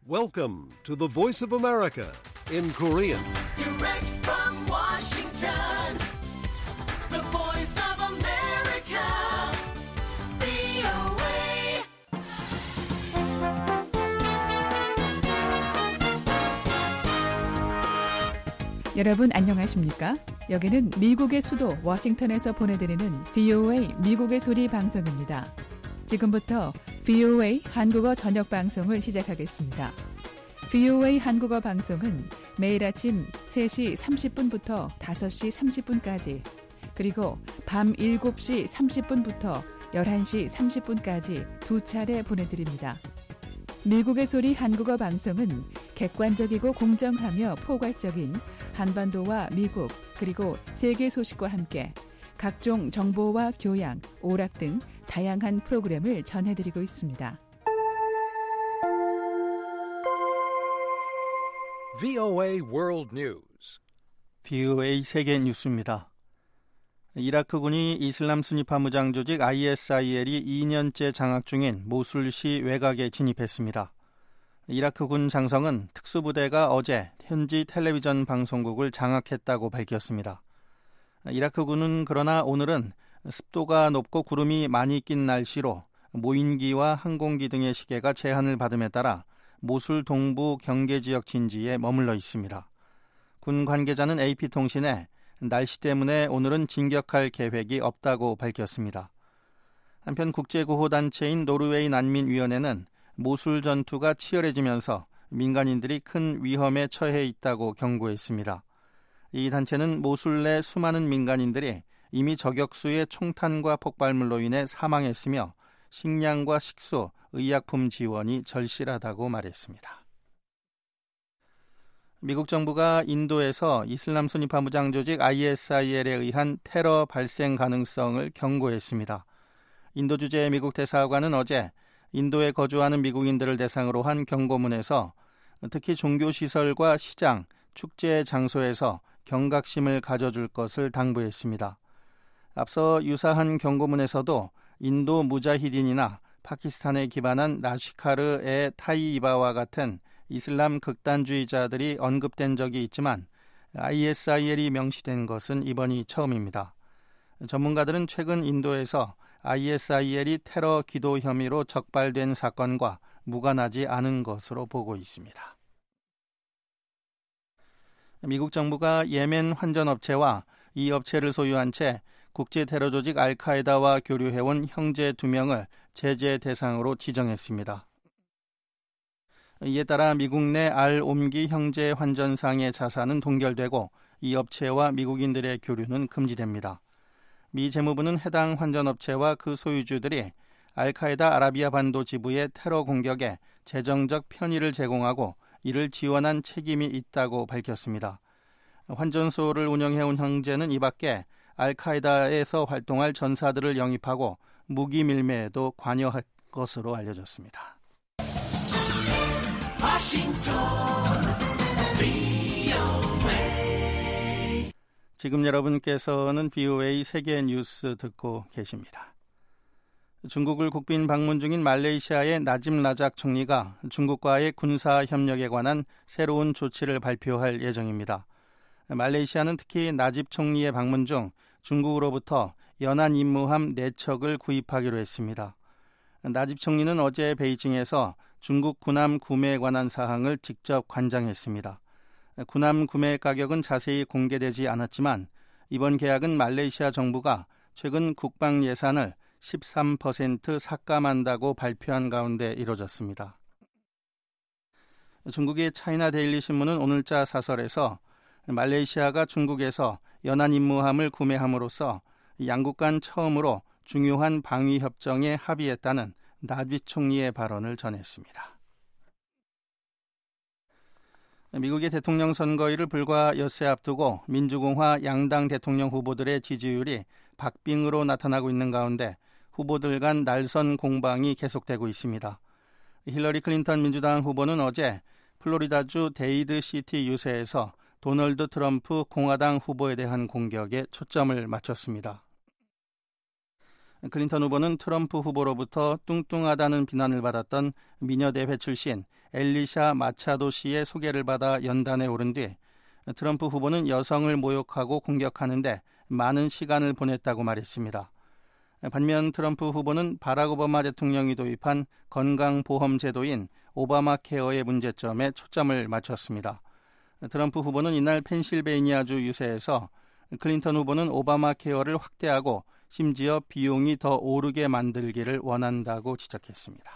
Welcome to the Voice of America in Korean. Direct from Washington, the Voice of America, VOA. 여러분 안녕하십니까? 여기는 미국의 수도 워싱턴에서 보내드리는 VOA 미국의 소리 방송입니다. 지금부터 VOA 한국어 저녁 방송을 시작하겠습니다. VOA 한국어 방송은 매일 아침 3시 30분부터 5시 30분까지 그리고 밤 7시 30분부터 11시 30분까지 두 차례 보내드립니다. 미국의 소리 한국어 방송은 객관적이고 공정하며 포괄적인 한반도와 미국 그리고 세계 소식과 함께 각종 정보와 교양, 오락 등 다양한 프로그램을 전해드리고 있습니다. VOA World News. VOA 세계 뉴스입니다. 이라크군이 이슬람 순위파 무장 조직 ISIL이 2년째 장악 중인 모술시 외곽에 진입했습니다. 이라크군 장성은 특수부대가 어제 현지 텔레비전 방송국을 장악했다고 밝혔습니다. 이라크군은 그러나 오늘은 습도가 높고 구름이 많이 낀 날씨로 무인기와 항공기 등의 시계가 제한을 받음에 따라 모술 동부 경계지역 진지에 머물러 있습니다. 군 관계자는 AP통신에 날씨 때문에 오늘은 진격할 계획이 없다고 밝혔습니다. 한편 국제구호단체인 노르웨이 난민위원회는 모술 전투가 치열해지면서 민간인들이 큰 위험에 처해 있다고 경고했습니다. 이 단체는 모술 내 수많은 민간인들이 이미 저격수의 총탄과 폭발물로 인해 사망했으며 식량과 식수, 의약품 지원이 절실하다고 말했습니다. 미국 정부가 인도에서 이슬람 순위파 무장 조직 ISIL에 의한 테러 발생 가능성을 경고했습니다. 인도 주재 미국 대사관은 어제 인도에 거주하는 미국인들을 대상으로 한 경고문에서 특히 종교시설과 시장, 축제 장소에서 경각심을 가져줄 것을 당부했습니다. 앞서 유사한 경고문에서도 인도 무자히딘이나 파키스탄에 기반한 라시카르-에 타이바와 같은 이슬람 극단주의자들이 언급된 적이 있지만 ISIL이 명시된 것은 이번이 처음입니다. 전문가들은 최근 인도에서 ISIL이 테러 기도 혐의로 적발된 사건과 무관하지 않은 것으로 보고 있습니다. 미국 정부가 예멘 환전업체와 이 업체를 소유한 채 국제 테러 조직 알카에다와 교류해온 형제 2명을 제재 대상으로 지정했습니다. 이에 따라 미국 내 알-옴기 형제 환전상의 자산은 동결되고 이 업체와 미국인들의 교류는 금지됩니다. 미 재무부는 해당 환전업체와 그 소유주들이 알카에다 아라비아 반도 지부의 테러 공격에 재정적 편의를 제공하고 이를 지원한 책임이 있다고 밝혔습니다. 환전소를 운영해온 형제는 이 밖에 알카에다에서 활동할 전사들을 영입하고 무기 밀매에도 관여할 것으로 알려졌습니다. 지금 여러분께서는 VOA 세계 뉴스 듣고 계십니다. 중국을 국빈 방문 중인 말레이시아의 나집 라작 총리가 중국과의 군사 협력에 관한 새로운 조치를 발표할 예정입니다. 말레이시아는 특히 나집 총리의 방문 중 중국으로부터 연안 임무함 4척을 구입하기로 했습니다. 나집 총리는 어제 베이징에서 중국 군함 구매에 관한 사항을 직접 관장했습니다. 군함 구매 가격은 자세히 공개되지 않았지만 이번 계약은 말레이시아 정부가 최근 국방 예산을 13% 삭감한다고 발표한 가운데 이뤄졌습니다. 중국의 차이나 데일리 신문은 오늘자 사설에서 말레이시아가 중국에서 연안 임무함을 구매함으로써 양국 간 처음으로 중요한 방위 협정에 합의했다는 나집 총리의 발언을 전했습니다. 미국의 대통령 선거일을 불과 엿새 앞두고 민주공화 양당 대통령 후보들의 지지율이 박빙으로 나타나고 있는 가운데 후보들 간 날선 공방이 계속되고 있습니다. 힐러리 클린턴 민주당 후보는 어제 플로리다주 데이드 시티 유세에서 도널드 트럼프 공화당 후보에 대한 공격에 초점을 맞췄습니다. 클린턴 후보는 트럼프 후보로부터 뚱뚱하다는 비난을 받았던 미녀대회 출신 엘리샤 마차도 씨의 소개를 받아 연단에 오른 뒤 트럼프 후보는 여성을 모욕하고 공격하는데 많은 시간을 보냈다고 말했습니다. 반면 트럼프 후보는 바락 오바마 대통령이 도입한 건강보험 제도인 오바마 케어의 문제점에 초점을 맞췄습니다. 트럼프 후보는 이날 펜실베이니아주 유세에서 클린턴 후보는 오바마 케어를 확대하고 심지어 비용이 더 오르게 만들기를 원한다고 지적했습니다.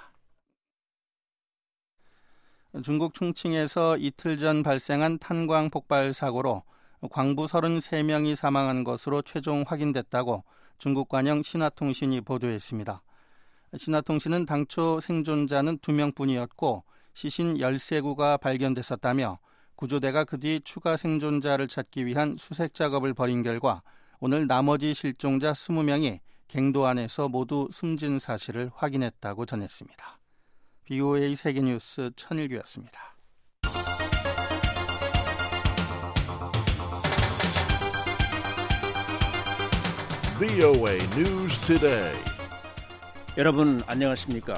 중국 충칭에서 이틀 전 발생한 탄광 폭발 사고로 광부 33명이 사망한 것으로 최종 확인됐다고 중국 관영 신화통신이 보도했습니다. 신화통신은 당초 생존자는 2명뿐이었고 시신 13구가 발견됐었다며 구조대가 그 뒤 추가 생존자를 찾기 위한 수색 작업을 벌인 결과 오늘 나머지 실종자 20명이 갱도 안에서 모두 숨진 사실을 확인했다고 전했습니다. BOA 세계뉴스 천일규였습니다. BOA News Today. 여러분 안녕하십니까?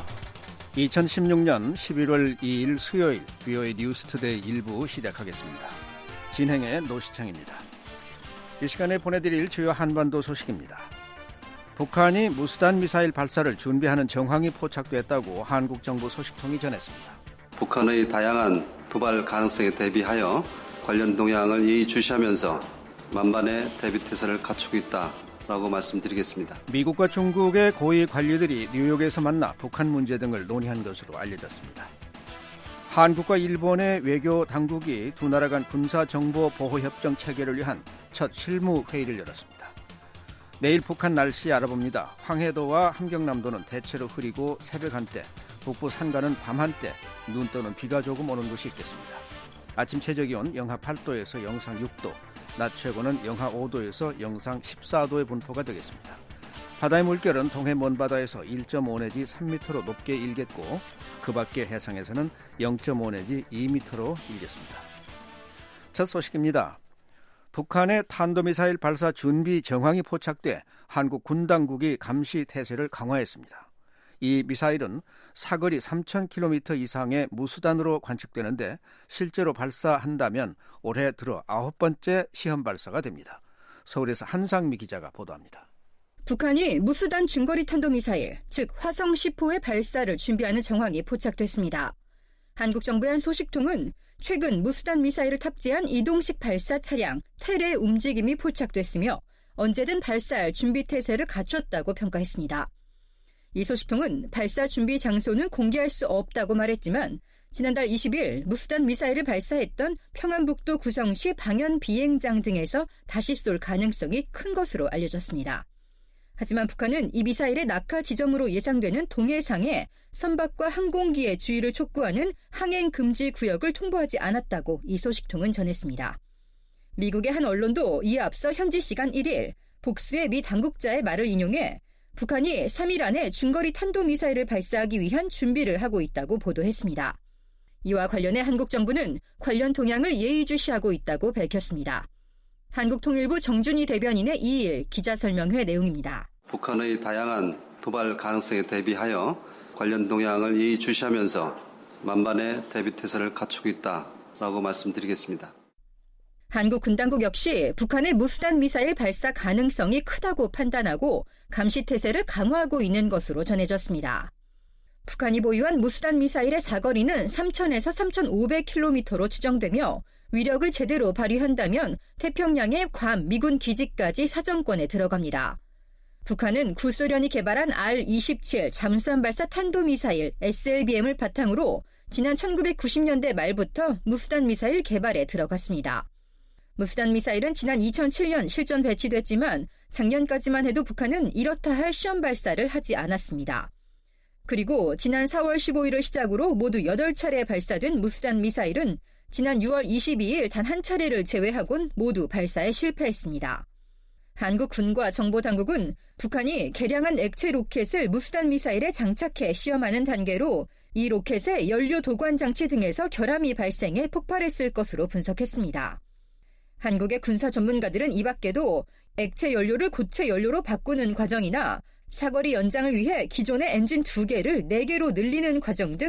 2016년 11월 2일 수요일 BOA 뉴스 투데이 1부 시작하겠습니다. 진행의 노시창입니다. 이 시간에 보내드릴 주요 한반도 소식입니다. 북한이 무수단 미사일 발사를 준비하는 정황이 포착됐다고 한국 정부 소식통이 전했습니다. 북한의 다양한 도발 가능성에 대비하여 관련 동향을 예의주시하면서 만반의 대비태세를 갖추고 있다라고 말씀드리겠습니다. 미국과 중국의 고위 관리들이 뉴욕에서 만나 북한 문제 등을 논의한 것으로 알려졌습니다. 한국과 일본의 외교 당국이 두 나라 간 군사정보보호협정 체결을 위한 첫 실무 회의를 열었습니다. 내일 북한 날씨 알아봅니다. 황해도와 함경남도는 대체로 흐리고 새벽 한때, 북부 산간은 밤 한때 눈 또는 비가 조금 오는 곳이 있겠습니다. 아침 최저기온 영하 8도에서 영상 6도, 낮 최고는 영하 5도에서 영상 14도의 분포가 되겠습니다. 바다의 물결은 동해 먼바다에서 1.5 내지 3m로 높게 일겠고 그 밖의 해상에서는 0.5 내지 2m로 일겠습니다. 첫 소식입니다. 북한의 탄도미사일 발사 준비 정황이 포착돼 한국 군 당국이 감시 태세를 강화했습니다. 이 미사일은 사거리 3,000km 이상의 무수단으로 관측되는데 실제로 발사한다면 올해 들어 9번째 시험 발사가 됩니다. 서울에서 한상미 기자가 보도합니다. 북한이 무수단 중거리 탄도미사일, 즉 화성 10호의 발사를 준비하는 정황이 포착됐습니다. 한국 정부의 한 소식통은 최근 무수단 미사일을 탑재한 이동식 발사 차량 텔의 움직임이 포착됐으며 언제든 발사할 준비 태세를 갖췄다고 평가했습니다. 이 소식통은 발사 준비 장소는 공개할 수 없다고 말했지만 지난달 20일 무수단 미사일을 발사했던 평안북도 구성시 방현 비행장 등에서 다시 쏠 가능성이 큰 것으로 알려졌습니다. 하지만 북한은 이 미사일의 낙하 지점으로 예상되는 동해상에 선박과 항공기의 주의를 촉구하는 항행 금지 구역을 통보하지 않았다고 이 소식통은 전했습니다. 미국의 한 언론도 이에 앞서 현지 시간 1일 복수의 미 당국자의 말을 인용해 북한이 3일 안에 중거리 탄도미사일을 발사하기 위한 준비를 하고 있다고 보도했습니다. 이와 관련해 한국 정부는 관련 동향을 예의주시하고 있다고 밝혔습니다. 한국통일부 정준희 대변인의 2일 기자설명회 내용입니다. 북한의 다양한 도발 가능성에 대비하여 관련 동향을 예의주시하면서 만반의 대비태세를 갖추고 있다라고 말씀드리겠습니다. 한국 군당국 역시 북한의 무수단 미사일 발사 가능성이 크다고 판단하고 감시태세를 강화하고 있는 것으로 전해졌습니다. 북한이 보유한 무수단 미사일의 사거리는 3,000에서 3,500km로 추정되며 위력을 제대로 발휘한다면 태평양의 괌 미군 기지까지 사정권에 들어갑니다. 북한은 구소련이 개발한 R-27 잠수함 발사 탄도미사일 SLBM을 바탕으로 지난 1990년대 말부터 무수단 미사일 개발에 들어갔습니다. 무수단 미사일은 지난 2007년 실전 배치됐지만 작년까지만 해도 북한은 이렇다 할 시험 발사를 하지 않았습니다. 그리고 지난 4월 15일을 시작으로 모두 8차례 발사된 무수단 미사일은 지난 6월 22일 단 한 차례를 제외하곤 모두 발사에 실패했습니다. 한국 군과 정보당국은 북한이 개량한 액체 로켓을 무수단 미사일에 장착해 시험하는 단계로 이 로켓의 연료 도관 장치 등에서 결함이 발생해 폭발했을 것으로 분석했습니다. 한국의 군사 전문가들은 이 밖에도 액체 연료를 고체 연료로 바꾸는 과정이나 사거리 연장을 위해 기존의 엔진 2개를 4개로 늘리는 과정 등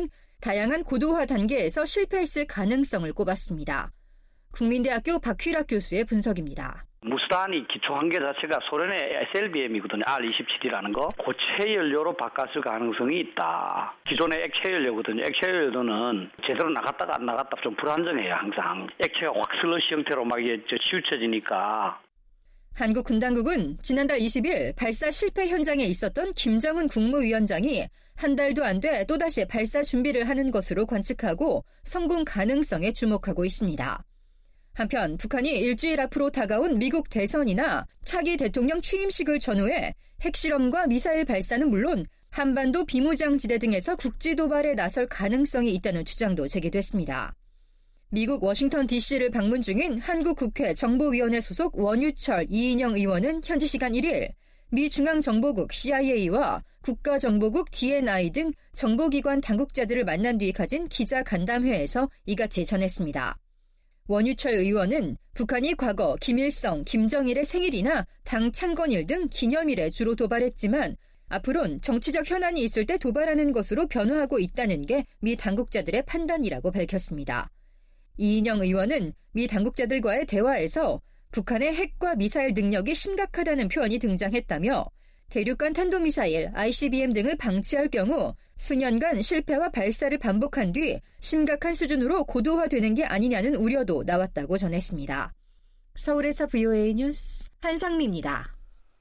다양한 고도화 단계에서 실패했을 가능성을 꼽았습니다. 국민대학교 박휘락 교수의 분석입니다. 무수단이 기초 한계 자체가 소련의 SLBM이거든요. R-27이라는 거. 고체 연료로 바꿨을 가능성이 있다. 기존의 액체 연료거든요. 액체 연료는 제대로 나갔다가 안 나갔다 좀 불안정해요. 항상. 액체가 확 슬러시 형태로 막 치우쳐지니까. 한국 군당국은 지난달 20일 발사 실패 현장에 있었던 김정은 국무위원장이 한 달도 안 돼 또다시 발사 준비를 하는 것으로 관측하고 성공 가능성에 주목하고 있습니다. 한편 북한이 일주일 앞으로 다가온 미국 대선이나 차기 대통령 취임식을 전후해 핵실험과 미사일 발사는 물론 한반도 비무장지대 등에서 국지 도발에 나설 가능성이 있다는 주장도 제기됐습니다. 미국 워싱턴 DC를 방문 중인 한국 국회 정보위원회 소속 원유철 이인영 의원은 현지 시간 1일 미 중앙정보국 CIA와 국가정보국 DNI 등 정보기관 당국자들을 만난 뒤 가진 기자간담회에서 이같이 전했습니다. 원유철 의원은 북한이 과거 김일성, 김정일의 생일이나 당 창건일 등 기념일에 주로 도발했지만 앞으론 정치적 현안이 있을 때 도발하는 것으로 변화하고 있다는 게 미 당국자들의 판단이라고 밝혔습니다. 이인영 의원은 미 당국자들과의 대화에서 북한의 핵과 미사일 능력이 심각하다는 표현이 등장했다며 대륙간 탄도미사일, ICBM 등을 방치할 경우 수년간 실패와 발사를 반복한 뒤 심각한 수준으로 고도화되는 게 아니냐는 우려도 나왔다고 전했습니다. 서울에서 VOA 뉴스 한상미입니다.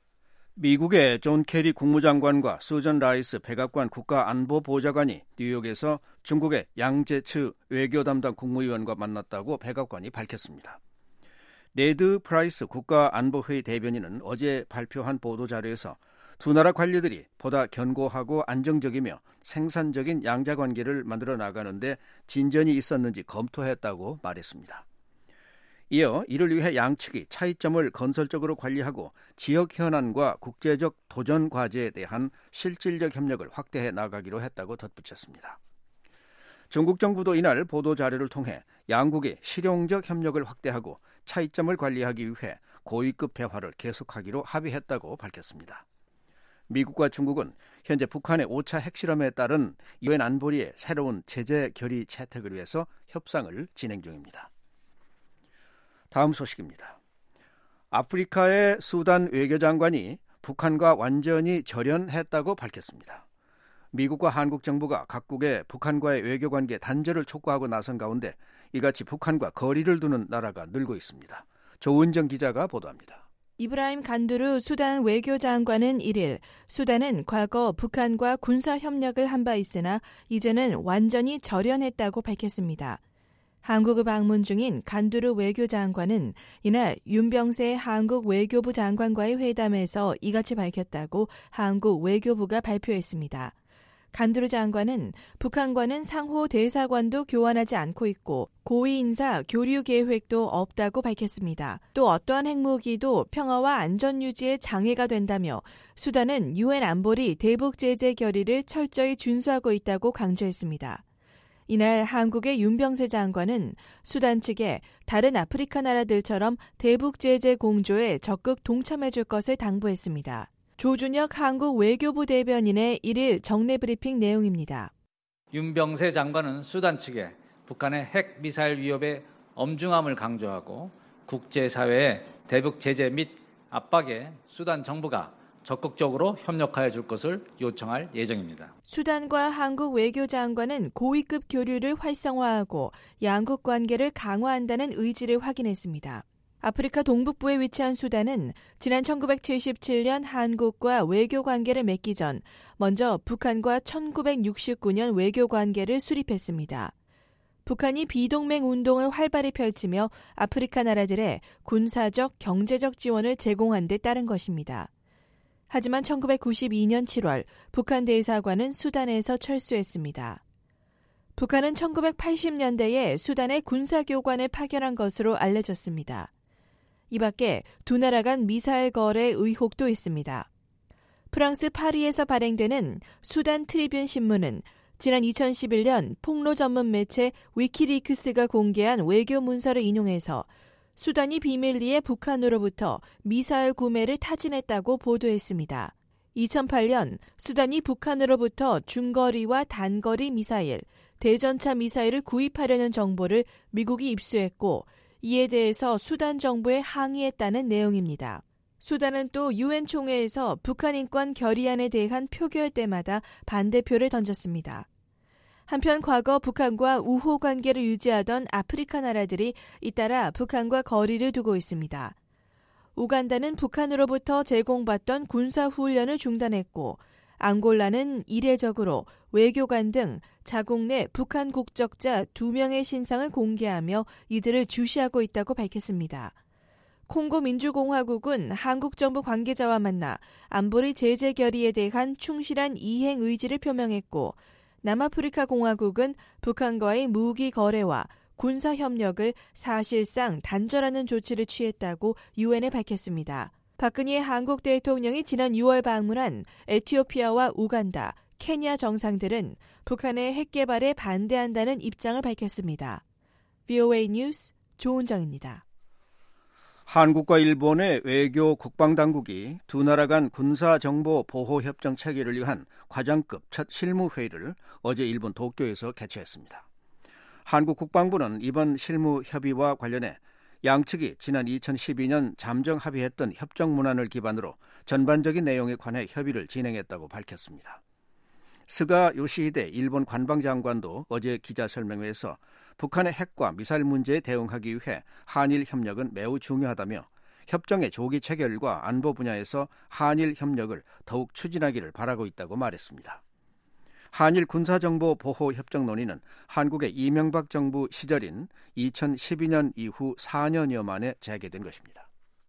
미국의 존 케리 국무장관과 수전 라이스 백악관 국가안보보좌관이 뉴욕에서 중국의 양제츠 외교 담당 국무위원과 만났다고 백악관이 밝혔습니다. 네드 프라이스 국가안보회의 대변인은 어제 발표한 보도자료에서 두 나라 관리들이 보다 견고하고 안정적이며 생산적인 양자관계를 만들어 나가는데 진전이 있었는지 검토했다고 말했습니다. 이어 이를 위해 양측이 차이점을 건설적으로 관리하고 지역 현안과 국제적 도전 과제에 대한 실질적 협력을 확대해 나가기로 했다고 덧붙였습니다. 중국 정부도 이날 보도자료를 통해 양국이 실용적 협력을 확대하고 차이점을 관리하기 위해 고위급 대화를 계속하기로 합의했다고 밝혔습니다. 미국과 중국은 현재 북한의 5차 핵실험에 따른 유엔 안보리의 새로운 제재 결의 채택을 위해서 협상을 진행 중입니다. 다음 소식입니다. 아프리카의 수단 외교장관이 북한과 완전히 절연했다고 밝혔습니다. 미국과 한국 정부가 각국의 북한과의 외교관계 단절을 촉구하고 나선 가운데 이같이 북한과 거리를 두는 나라가 늘고 있습니다. 조은정 기자가 보도합니다. 이브라임 간두르 수단 외교장관은 1일 수단은 과거 북한과 군사협력을 한 바 있으나 이제는 완전히 절연했다고 밝혔습니다. 한국을 방문 중인 간두르 외교장관은 이날 윤병세 한국 외교부 장관과의 회담에서 이같이 밝혔다고 한국 외교부가 발표했습니다. 간두르 장관은 북한과는 상호 대사관도 교환하지 않고 있고 고위 인사 교류 계획도 없다고 밝혔습니다. 또 어떠한 핵무기도 평화와 안전 유지에 장애가 된다며 수단은 유엔 안보리 대북 제재 결의를 철저히 준수하고 있다고 강조했습니다. 이날 한국의 윤병세 장관은 수단 측에 다른 아프리카 나라들처럼 대북 제재 공조에 적극 동참해줄 것을 당부했습니다. 조준혁 한국 외교부 대변인의 1일 정례 브리핑 내용입니다. 윤병세 장관은 수단 측에 북한의 핵 미사일 위협의 엄중함을 강조하고 국제사회의 대북 제재 및 압박에 수단 정부가 적극적으로 협력하여 줄 것을 요청할 예정입니다. 수단과 한국 외교장관은 고위급 교류를 활성화하고 양국 관계를 강화한다는 의지를 확인했습니다. 아프리카 동북부에 위치한 수단은 지난 1977년 한국과 외교 관계를 맺기 전 먼저 북한과 1969년 외교 관계를 수립했습니다. 북한이 비동맹 운동을 활발히 펼치며 아프리카 나라들의 군사적, 경제적 지원을 제공한 데 따른 것입니다. 하지만 1992년 7월 북한 대사관은 수단에서 철수했습니다. 북한은 1980년대에 수단에 군사교관을 파견한 것으로 알려졌습니다. 이 밖에 두 나라 간 미사일 거래 의혹도 있습니다. 프랑스 파리에서 발행되는 수단 트리뷴 신문은 지난 2011년 폭로 전문 매체 위키리크스가 공개한 외교 문서를 인용해서 수단이 비밀리에 북한으로부터 미사일 구매를 타진했다고 보도했습니다. 2008년 수단이 북한으로부터 중거리와 단거리 미사일, 대전차 미사일을 구입하려는 정보를 미국이 입수했고 이에 대해서 수단 정부에 항의했다는 내용입니다. 수단은 또 유엔 총회에서 북한 인권 결의안에 대한 표결 때마다 반대표를 던졌습니다. 한편 과거 북한과 우호 관계를 유지하던 아프리카 나라들이 잇따라 북한과 거리를 두고 있습니다. 우간다는 북한으로부터 제공받던 군사훈련을 중단했고 앙골라는 이례적으로 외교관 등 자국 내 북한 국적자 2명의 신상을 공개하며 이들을 주시하고 있다고 밝혔습니다. 콩고 민주공화국은 한국 정부 관계자와 만나 안보리 제재 결의에 대한 충실한 이행 의지를 표명했고 남아프리카 공화국은 북한과의 무기 거래와 군사 협력을 사실상 단절하는 조치를 취했다고 유엔에 밝혔습니다. 박근혜 한국 대통령이 지난 6월 방문한 에티오피아와 우간다, 케냐 정상들은 북한의 핵 개발에 반대한다는 입장을 밝혔습니다. VOA 뉴스 조은정입니다. 한국과 일본의 외교 국방당국이 두 나라 간 군사정보보호협정 체결을 위한 과장급 첫 실무회의를 어제 일본 도쿄에서 개최했습니다. 한국 국방부는 이번 실무협의와 관련해 양측이 지난 2012년 잠정 합의했던 협정 문안을 기반으로 전반적인 내용에 관해 협의를 진행했다고 밝혔습니다. 스가 요시히데 일본 관방장관도 어제 기자설명회에서 북한의 핵과 미사일 문제에 대응하기 위해 한일 협력은 매우 중요하다며 협정의 조기 체결과 안보 분야에서 한일 협력을 더욱 추진하기를 바라고 있다고 말했습니다. 한일 군사정보보호협정 논의는 한국의 이명박 정부 시절인 2012년 이후 4년여 만에 재개된 것입니다.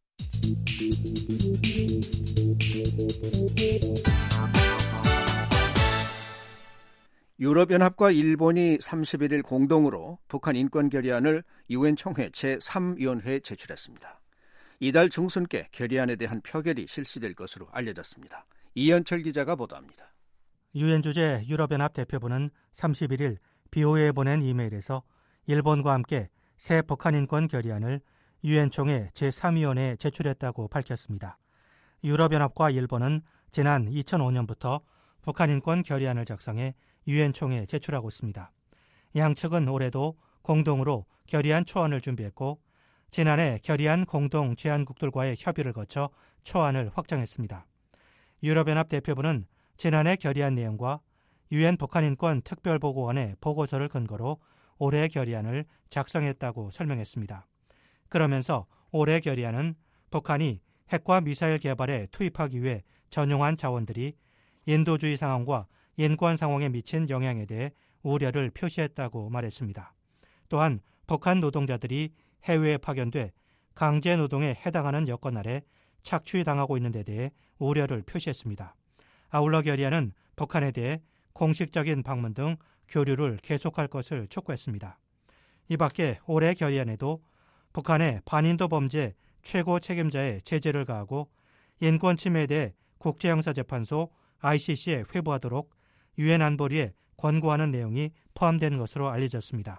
유럽연합과 일본이 31일 공동으로 북한 인권 결의안을 유엔 총회 제3위원회에 제출했습니다. 이달 중순께 결의안에 대한 표결이 실시될 것으로 알려졌습니다. 이현철 기자가 보도합니다. 유엔 주재 유럽연합 대표부는 31일 BOA에 보낸 이메일에서 일본과 함께 새 북한 인권 결의안을 유엔 총회 제3위원회에 제출했다고 밝혔습니다. 유럽연합과 일본은 지난 2005년부터 북한 인권 결의안을 작성해 유엔 총회에 제출하고 있습니다. 양측은 올해도 공동으로 결의안 초안을 준비했고 지난해 결의안 공동 제안국들과의 협의를 거쳐 초안을 확정했습니다. 유럽연합 대표부는 지난해 결의안 내용과 유엔 북한인권 특별보고원의 보고서를 근거로 올해 결의안을 작성했다고 설명했습니다. 그러면서 올해 결의안은 북한이 핵과 미사일 개발에 투입하기 위해 전용한 자원들이 인도주의 상황과 인권 상황에 미친 영향에 대해 우려를 표시했다고 말했습니다. 또한 북한 노동자들이 해외에 파견돼 강제 노동에 해당하는 여건 아래 착취당하고 있는 데 대해 우려를 표시했습니다. 아울러 결의안은 북한에 대해 공식적인 방문 등 교류를 계속할 것을 촉구했습니다. 이 밖에 올해 결의안에도 북한의 반인도 범죄 최고 책임자의 제재를 가하고 인권 침해에 대해 국제형사재판소 ICC에 회부하도록 유엔 안보리에 권고하는 내용이 포함된 것으로 알려졌습니다.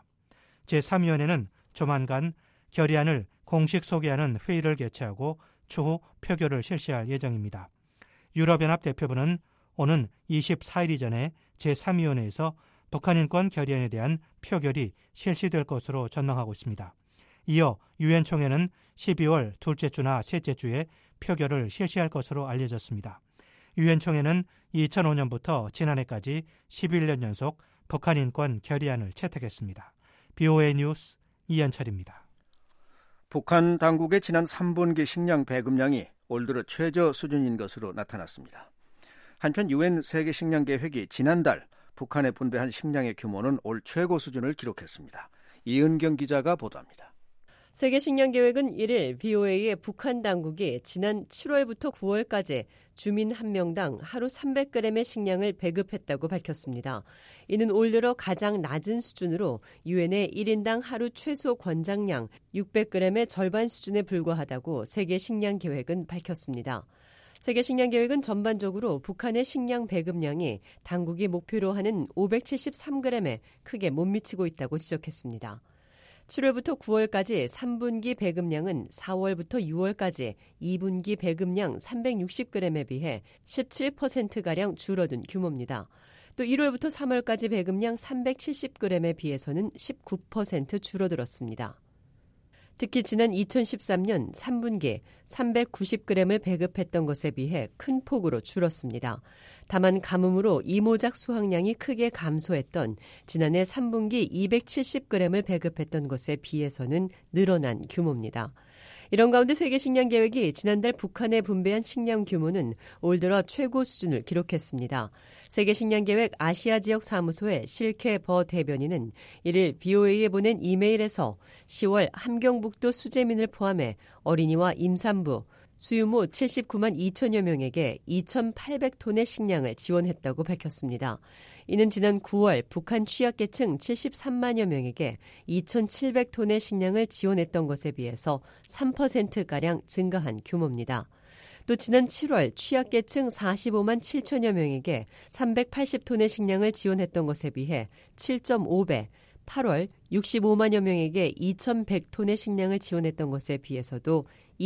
제3위원회는 조만간 결의안을 공식 소개하는 회의를 개최하고 추후 표결을 실시할 예정입니다. 유럽연합 대표부는 오는 24일 이전에 제3위원회에서 북한 인권 결의안에 대한 표결이 실시될 것으로 전망하고 있습니다. 이어 유엔 총회는 12월 둘째 주나 셋째 주에 표결을 실시할 것으로 알려졌습니다. 유엔 총회는 2005년부터 지난해까지 11년 연속 북한 인권 결의안을 채택했습니다. BOA 뉴스 이현철입니다. 북한 당국의 지난 3분기 식량 배급량이 올 들어 최저 수준인 것으로 나타났습니다. 한편 유엔 세계식량계획이 지난달 북한에 분배한 식량의 규모는 올 최고 수준을 기록했습니다. 이은경 기자가 보도합니다. 세계식량계획은 1일 BOA의 북한 당국이 지난 7월부터 9월까지 주민 1명당 하루 300g의 식량을 배급했다고 밝혔습니다. 이는 올 들어 가장 낮은 수준으로 유엔의 1인당 하루 최소 권장량 600g의 절반 수준에 불과하다고 세계식량계획은 밝혔습니다. 세계식량계획은 전반적으로 북한의 식량 배급량이 당국이 목표로 하는 573g에 크게 못 미치고 있다고 지적했습니다. 7월부터 9월까지 3분기 배급량은 4월부터 6월까지 2분기 배급량 360g에 비해 17%가량 줄어든 규모입니다. 또 1월부터 3월까지 배급량 370g에 비해서는 19% 줄어들었습니다. 특히 지난 2013년 3분기 390g을 배급했던 것에 비해 큰 폭으로 줄었습니다. 다만 가뭄으로 이모작 수확량이 크게 감소했던 지난해 3분기 270g을 배급했던 것에 비해서는 늘어난 규모입니다. 이런 가운데 세계식량계획이 지난달 북한에 분배한 식량 규모는 올 들어 최고 수준을 기록했습니다. 세계식량계획 아시아 지역 사무소의 실케 버 대변인은 이를 BOA에 보낸 이메일에서 10월 함경북도 수재민을 포함해 어린이와 임산부, 수유모 79만 2천여 명에게 2,800톤의 식량을 지원했다고 밝혔습니다. 이는 지난 9월 북한 취약계층 73만여 명에게 2,700톤의 식량을 지원했던 것에 비해서 3%가량 증가한 규모입니다. 또 지난 7월 취약계층 45만 7천여 명에게 380톤의 식량을 지원했던 것에 비해 7.5배, 8월 65만여 명에게 2,100톤의 식량을 지원했던 것에 비해서도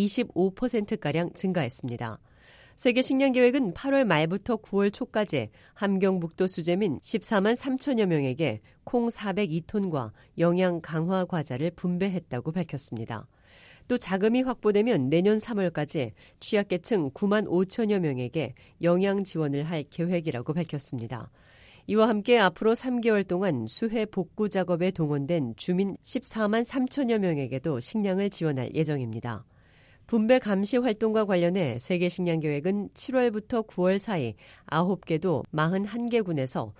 25%가량 증가했습니다. 세계식량계획은 8월 말부터 9월 초까지 함경북도 수재민 14만 3천여 명에게 콩 402톤과 영양 강화 과자를 분배했다고 밝혔습니다. 또 자금이 확보되면 내년 3월까지 취약계층 9만 5천여 명에게 영양 지원을 할 계획이라고 밝혔습니다. 이와 함께 앞으로 3개월 동안 수해 복구 작업에 동원된 주민 14만 3천여 명에게도 식량을 지원할 예정입니다. 분배 감시 활동과 관련해 세계식량계획은 7월부터 9월 사이 9개도 41개군에서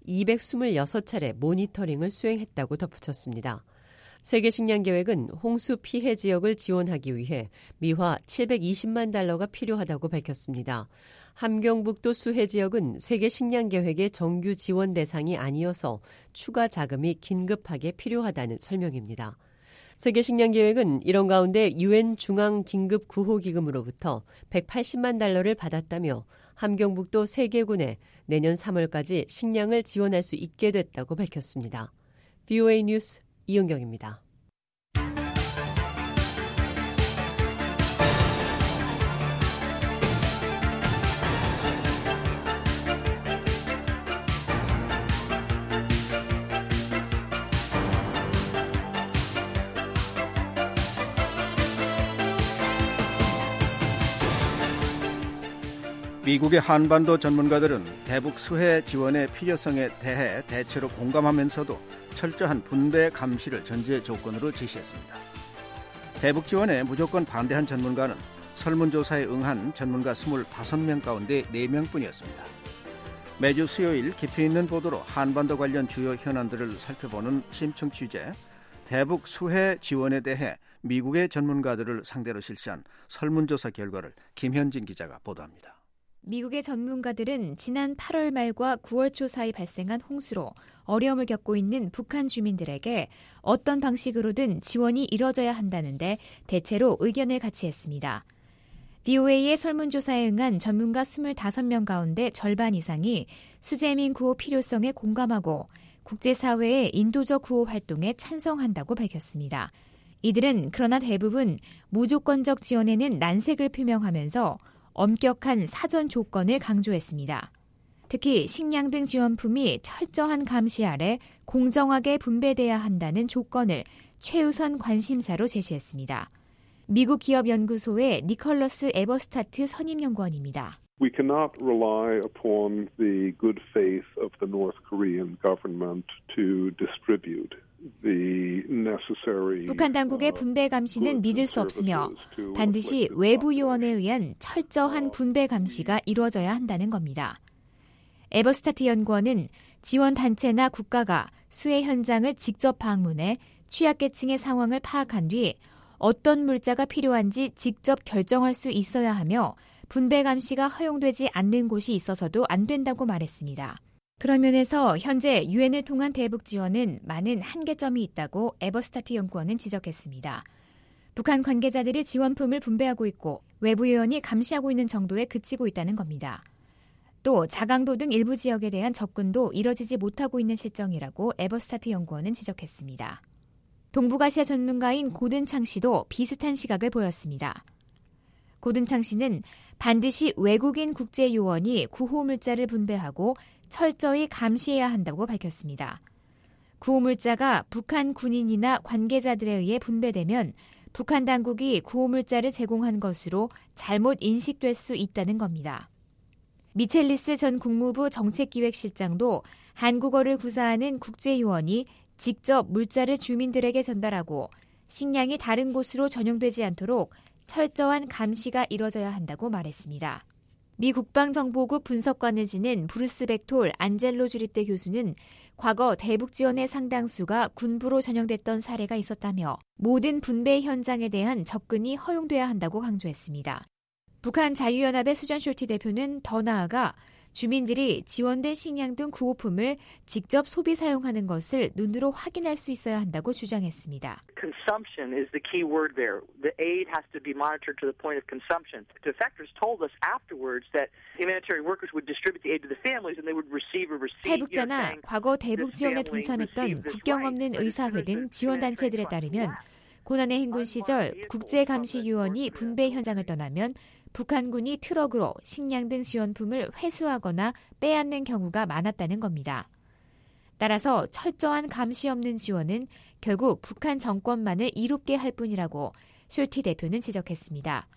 226차례 모니터링을 수행했다고 덧붙였습니다. 세계식량계획은 홍수 피해 지역을 지원하기 위해 미화 720만 달러가 필요하다고 밝혔습니다. 함경북도 수해 지역은 세계식량계획의 정규 지원 대상이 아니어서 추가 자금이 긴급하게 필요하다는 설명입니다. 세계식량계획은 이런 가운데 UN 중앙긴급구호기금으로부터 180만 달러를 받았다며 함경북도 3개군에 내년 3월까지 식량을 지원할 수 있게 됐다고 밝혔습니다. BOA 뉴스 이은경입니다. 미국의 한반도 전문가들은 대북 수해 지원의 필요성에 대해 대체로 공감하면서도 철저한 분배 감시를 전제 조건으로 제시했습니다. 대북 지원에 무조건 반대한 전문가는 설문조사에 응한 전문가 25명 가운데 4명뿐이었습니다. 매주 수요일 깊이 있는 보도로 한반도 관련 주요 현안들을 살펴보는 심층 취재, 대북 수해 지원에 대해 미국의 전문가들을 상대로 실시한 설문조사 결과를 김현진 기자가 보도합니다. 미국의 전문가들은 지난 8월 말과 9월 초 사이 발생한 홍수로 어려움을 겪고 있는 북한 주민들에게 어떤 방식으로든 지원이 이뤄져야 한다는데 대체로 의견을 같이 했습니다. BOA의 설문조사에 응한 전문가 25명 가운데 절반 이상이 수재민 구호 필요성에 공감하고 국제사회의 인도적 구호 활동에 찬성한다고 밝혔습니다. 이들은 그러나 대부분 무조건적 지원에는 난색을 표명하면서 엄격한 사전 조건을 강조했습니다. 특히 식량 등 지원품이 철저한 감시 아래 공정하게 분배돼야 한다는 조건을 최우선 관심사로 제시했습니다. 미국 기업연구소의 니컬러스 에버스타트 선임연구원입니다. We cannot rely upon the good faith of the North Korean government to distribute 북한 당국의 분배 감시는 믿을 수 없으며 반드시 외부 요원에 의한 철저한 분배 감시가 이루어져야 한다는 겁니다. 에버스타트 연구원은 지원 단체나 국가가 수해 현장을 직접 방문해 취약계층의 상황을 파악한 뒤 어떤 물자가 필요한지 직접 결정할 수 있어야 하며 분배 감시가 허용되지 않는 곳이 있어서도 안 된다고 말했습니다. 그런 면에서 현재 유엔을 통한 대북 지원은 많은 한계점이 있다고 에버스타트 연구원은 지적했습니다. 북한 관계자들이 지원품을 분배하고 있고 외부 요원이 감시하고 있는 정도에 그치고 있다는 겁니다. 또 자강도 등 일부 지역에 대한 접근도 이뤄지지 못하고 있는 실정이라고 에버스타트 연구원은 지적했습니다. 동북아시아 전문가인 고든창 씨도 비슷한 시각을 보였습니다. 고든창 씨는 반드시 외국인 국제요원이 구호물자를 분배하고 철저히 감시해야 한다고 밝혔습니다. 구호물자가 북한 군인이나 관계자들에 의해 분배되면 북한 당국이 구호물자를 제공한 것으로 잘못 인식될 수 있다는 겁니다. 미첼리스 전 국무부 정책기획실장도 한국어를 구사하는 국제요원이 직접 물자를 주민들에게 전달하고 식량이 다른 곳으로 전용되지 않도록 철저한 감시가 이뤄져야 한다고 말했습니다. 미 국방정보국 분석관을 지낸 브루스 벡톨 안젤로 주립대 교수는 과거 대북 지원의 상당수가 군부로 전용됐던 사례가 있었다며 모든 분배 현장에 대한 접근이 허용돼야 한다고 강조했습니다. 북한 자유연합의 수전 쇼티 대표는 더 나아가 주민들이 지원된 식량 등 구호품을 직접 소비 사용하는 것을 눈으로 확인할 수 있어야 한다고 주장했습니다. Consumption is the key word there. The aid has to be monitored to the point of consumption. The defectors told us afterwards that humanitarian workers would distribute the aid to the families and they would receive a receipt. 탈북자나 과거 대북 지원에 동참했던 국경 없는 의사회 등 지원단체들에 따르면 고난의 행군 시절 국제감시요원이 분배 현장을 떠나면 북한군이 트럭으로 식량 등 지원품을 회수하거나 빼앗는 경우가 많았다는 겁니다. 따라서 철저한 감시 없는 지원은 결국 북한 정권만을 이롭게 할 뿐이라고 숄티 대표는 지적했습니다.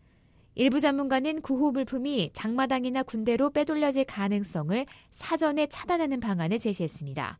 일부 전문가는 구호 물품이 장마당이나 군대로 빼돌려질 가능성을 사전에 차단하는 방안을 제시했습니다.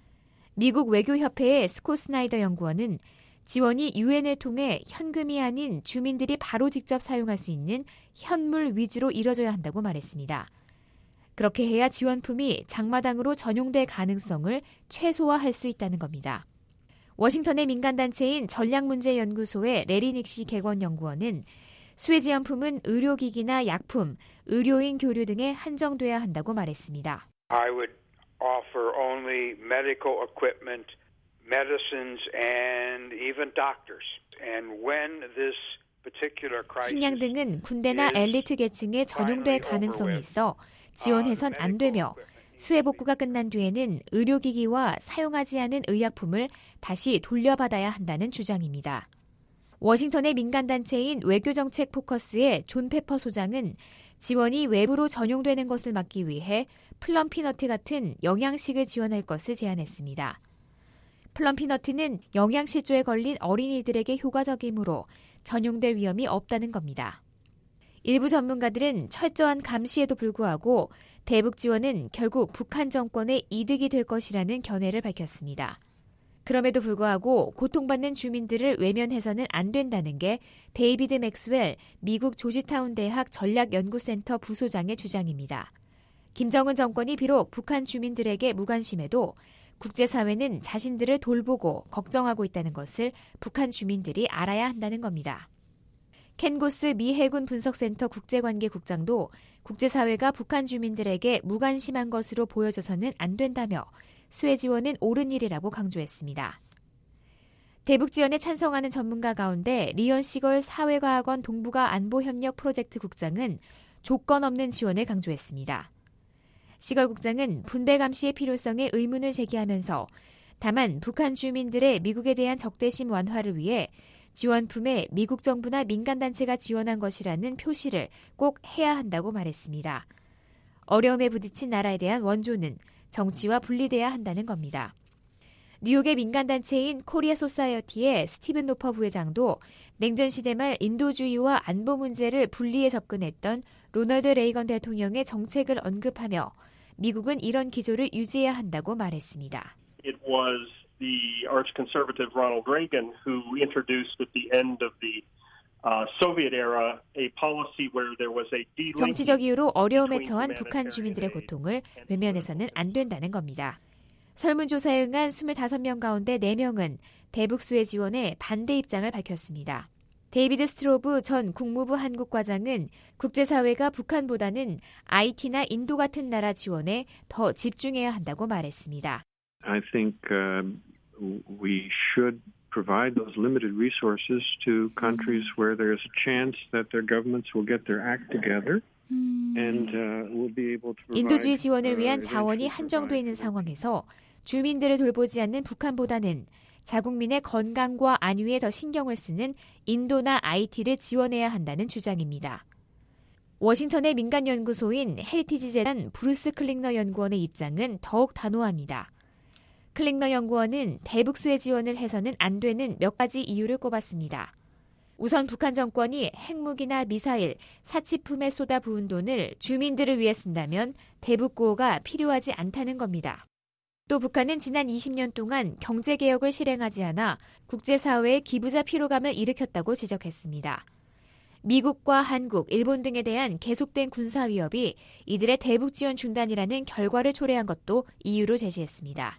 미국 외교협회의 스콧 스나이더 연구원은 지원이 유엔을 통해 현금이 아닌 주민들이 바로 직접 사용할 수 있는 현물 위주로 이뤄져야 한다고 말했습니다. 그렇게 해야 지원품이 장마당으로 전용될 가능성을 최소화할 수 있다는 겁니다. 워싱턴의 민간단체인 전략문제연구소의 레리 닉시 객원연구원은 수혜 지원품은 의료기기나 약품, 의료인 교류 등에 한정돼야 한다고 말했습니다. I would offer only medical equipment, medicines and even doctors. And when this particular crisis 식량 등은 군대나 엘리트 계층에 전용될 가능성이 있어 지원해선 안 되며 수혜 복구가 끝난 뒤에는 의료기기와 사용하지 않은 의약품을 다시 돌려받아야 한다는 주장입니다. 워싱턴의 민간단체인 외교정책 포커스의 존 페퍼 소장은 지원이 외부로 전용되는 것을 막기 위해 플럼피너트 같은 영양식을 지원할 것을 제안했습니다. 플럼피너트는 영양실조에 걸린 어린이들에게 효과적이므로 전용될 위험이 없다는 겁니다. 일부 전문가들은 철저한 감시에도 불구하고 대북 지원은 결국 북한 정권의 이득이 될 것이라는 견해를 밝혔습니다. 그럼에도 불구하고 고통받는 주민들을 외면해서는 안 된다는 게 데이비드 맥스웰 미국 조지타운 대학 전략연구센터 부소장의 주장입니다. 김정은 정권이 비록 북한 주민들에게 무관심해도 국제사회는 자신들을 돌보고 걱정하고 있다는 것을 북한 주민들이 알아야 한다는 겁니다. 켄 고스 미 해군 분석센터 국제관계국장도 국제사회가 북한 주민들에게 무관심한 것으로 보여져서는 안 된다며 수혜 지원은 옳은 일이라고 강조했습니다. 대북 지원에 찬성하는 전문가 가운데 리언 시걸 사회과학원 동북아 안보협력 프로젝트 국장은 조건 없는 지원을 강조했습니다. 시걸 국장은 분배 감시의 필요성에 의문을 제기하면서 다만 북한 주민들의 미국에 대한 적대심 완화를 위해 지원품에 미국 정부나 민간단체가 지원한 것이라는 표시를 꼭 해야 한다고 말했습니다. 어려움에 부딪힌 나라에 대한 원조는 정치와 분리돼야 한다는 겁니다. 뉴욕의 민간단체인 코리아 소사이어티의 스티븐 노퍼 부회장도 냉전 시대 말 인도주의와 안보 문제를 분리해 접근했던 로널드 레이건 대통령의 정책을 언급하며 미국은 이런 기조를 유지해야 한다고 말했습니다. It was the arch-conservative Ronald Reagan who introduced at the end of the Soviet era a policy where there was a delinking 정치적 이유로 어려움에 처한 북한 주민들의 고통을 외면해서는 안 된다는 겁니다. 설문조사에 응한 25명 가운데 4명은 대북 수혜 지원에 반대 입장을 밝혔습니다. 데이비드 스트로브 전 국무부 한국과장은 국제사회가 북한보다는 IT나 인도 같은 나라 지원에 더 집중해야 한다고 말했습니다. I think we should provide those limited resources to countries where there is a chance that their governments will get their act together. And will be able to provide, 인도주의 지원을 위한 자원이 한정돼 있는 상황에서 주민들을 돌보지 않는 북한보다는 자국민의 건강과 안위에 더 신경을 쓰는 인도나 IT를 지원해야 한다는 주장입니다. 워싱턴의 민간 연구소인 헤리티지 재단 브루스 클링너 연구원의 입장은 더욱 단호합니다. 클링너 연구원은 대북수의 지원을 해서는 안 되는 몇 가지 이유를 꼽았습니다. 우선 북한 정권이 핵무기나 미사일, 사치품에 쏟아 부은 돈을 주민들을 위해 쓴다면 대북구호가 필요하지 않다는 겁니다. 또 북한은 지난 20년 동안 경제개혁을 실행하지 않아 국제사회의 기부자 피로감을 일으켰다고 지적했습니다. 미국과 한국, 일본 등에 대한 계속된 군사 위협이 이들의 대북 지원 중단이라는 결과를 초래한 것도 이유로 제시했습니다.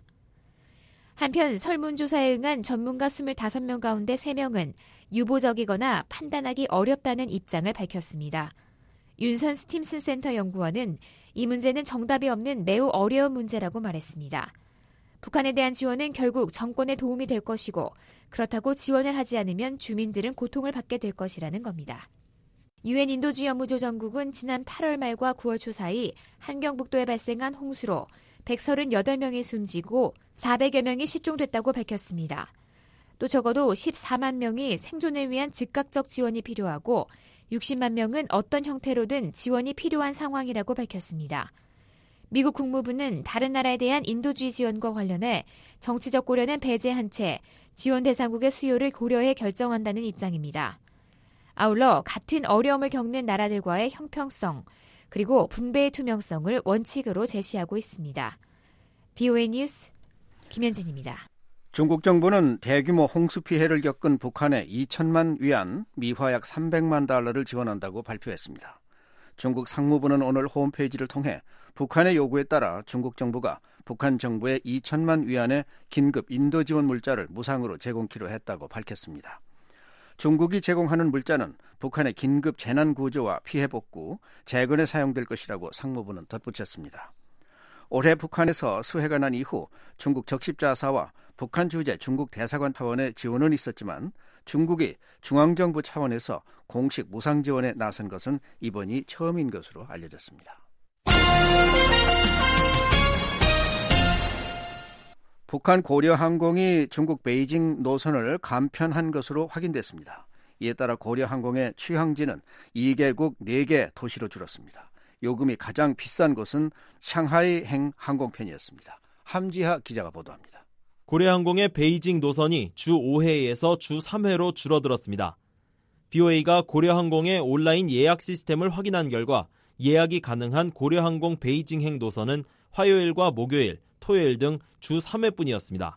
한편 설문조사에 응한 전문가 25명 가운데 3명은 유보적이거나 판단하기 어렵다는 입장을 밝혔습니다. 윤선 스팀슨 센터 연구원은 이 문제는 정답이 없는 매우 어려운 문제라고 말했습니다. 북한에 대한 지원은 결국 정권에 도움이 될 것이고 그렇다고 지원을 하지 않으면 주민들은 고통을 받게 될 것이라는 겁니다. 유엔 인도주의 업무조정국은 지난 8월 말과 9월 초 사이 한경북도에 발생한 홍수로 138명이 숨지고 400여 명이 실종됐다고 밝혔습니다. 또 적어도 14만 명이 생존을 위한 즉각적 지원이 필요하고 60만 명은 어떤 형태로든 지원이 필요한 상황이라고 밝혔습니다. 미국 국무부는 다른 나라에 대한 인도주의 지원과 관련해 정치적 고려는 배제한 채 지원 대상국의 수요를 고려해 결정한다는 입장입니다. 아울러 같은 어려움을 겪는 나라들과의 형평성, 그리고 분배의 투명성을 원칙으로 제시하고 있습니다. BOA 뉴스 김현진입니다. 중국 정부는 대규모 홍수 피해를 겪은 북한에 2천만 위안, 미화약 300만 달러를 지원한다고 발표했습니다. 중국 상무부는 오늘 홈페이지를 통해 북한의 요구에 따라 중국 정부가 북한 정부에 2천만 위안의 긴급 인도 지원 물자를 무상으로 제공키로 했다고 밝혔습니다. 중국이 제공하는 물자는 북한의 긴급 재난 구조와 피해 복구, 재건에 사용될 것이라고 상무부는 덧붙였습니다. 올해 북한에서 수해가 난 이후 중국 적십자사와 북한 주재 중국 대사관 차원의 지원은 있었지만 중국이 중앙정부 차원에서 공식 무상 지원에 나선 것은 이번이 처음인 것으로 알려졌습니다. 북한 고려항공이 중국 베이징 노선을 감편한 것으로 확인됐습니다. 이에 따라 고려항공의 취항지는 2개국 4개 도시로 줄었습니다. 요금이 가장 비싼 곳은 상하이행 항공편이었습니다. 함지하 기자가 보도합니다. 고려항공의 베이징 노선이 주 5회에서 주 3회로 줄어들었습니다. BOA가 고려항공의 온라인 예약 시스템을 확인한 결과 예약이 가능한 고려항공 베이징행 노선은 화요일과 목요일, 토요일 등 주 3회뿐이었습니다.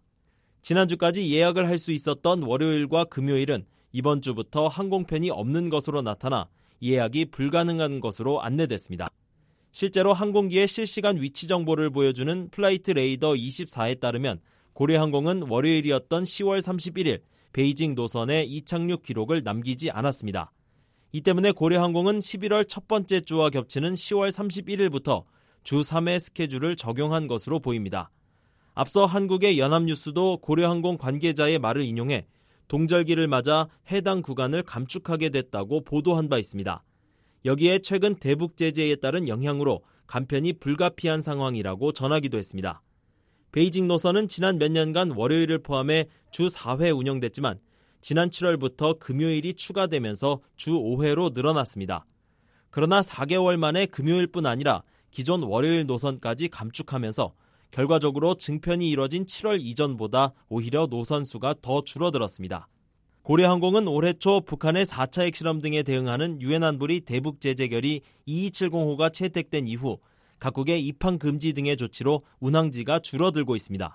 지난주까지 예약을 할 수 있었던 월요일과 금요일은 이번 주부터 항공편이 없는 것으로 나타나 예약이 불가능한 것으로 안내됐습니다. 실제로 항공기의 실시간 위치 정보를 보여주는 플라이트 레이더 24에 따르면 고려항공은 월요일이었던 10월 31일 베이징 노선에 이착륙 기록을 남기지 않았습니다. 이 때문에 고려항공은 11월 첫 번째 주와 겹치는 10월 31일부터 주 3회 스케줄을 적용한 것으로 보입니다. 앞서 한국의 연합뉴스도 고려항공 관계자의 말을 인용해 동절기를 맞아 해당 구간을 감축하게 됐다고 보도한 바 있습니다. 여기에 최근 대북 제재에 따른 영향으로 감편이 불가피한 상황이라고 전하기도 했습니다. 베이징 노선은 지난 몇 년간 월요일을 포함해 주 4회 운영됐지만 지난 7월부터 금요일이 추가되면서 주 5회로 늘어났습니다. 그러나 4개월 만에 금요일뿐 아니라 기존 월요일 노선까지 감축하면서 결과적으로 증편이 이뤄진 7월 이전보다 오히려 노선 수가 더 줄어들었습니다. 고려항공은 올해 초 북한의 4차 핵실험 등에 대응하는 유엔 안보리 대북 제재 결의 2270호가 채택된 이후 각국의 입항 금지 등의 조치로 운항지가 줄어들고 있습니다.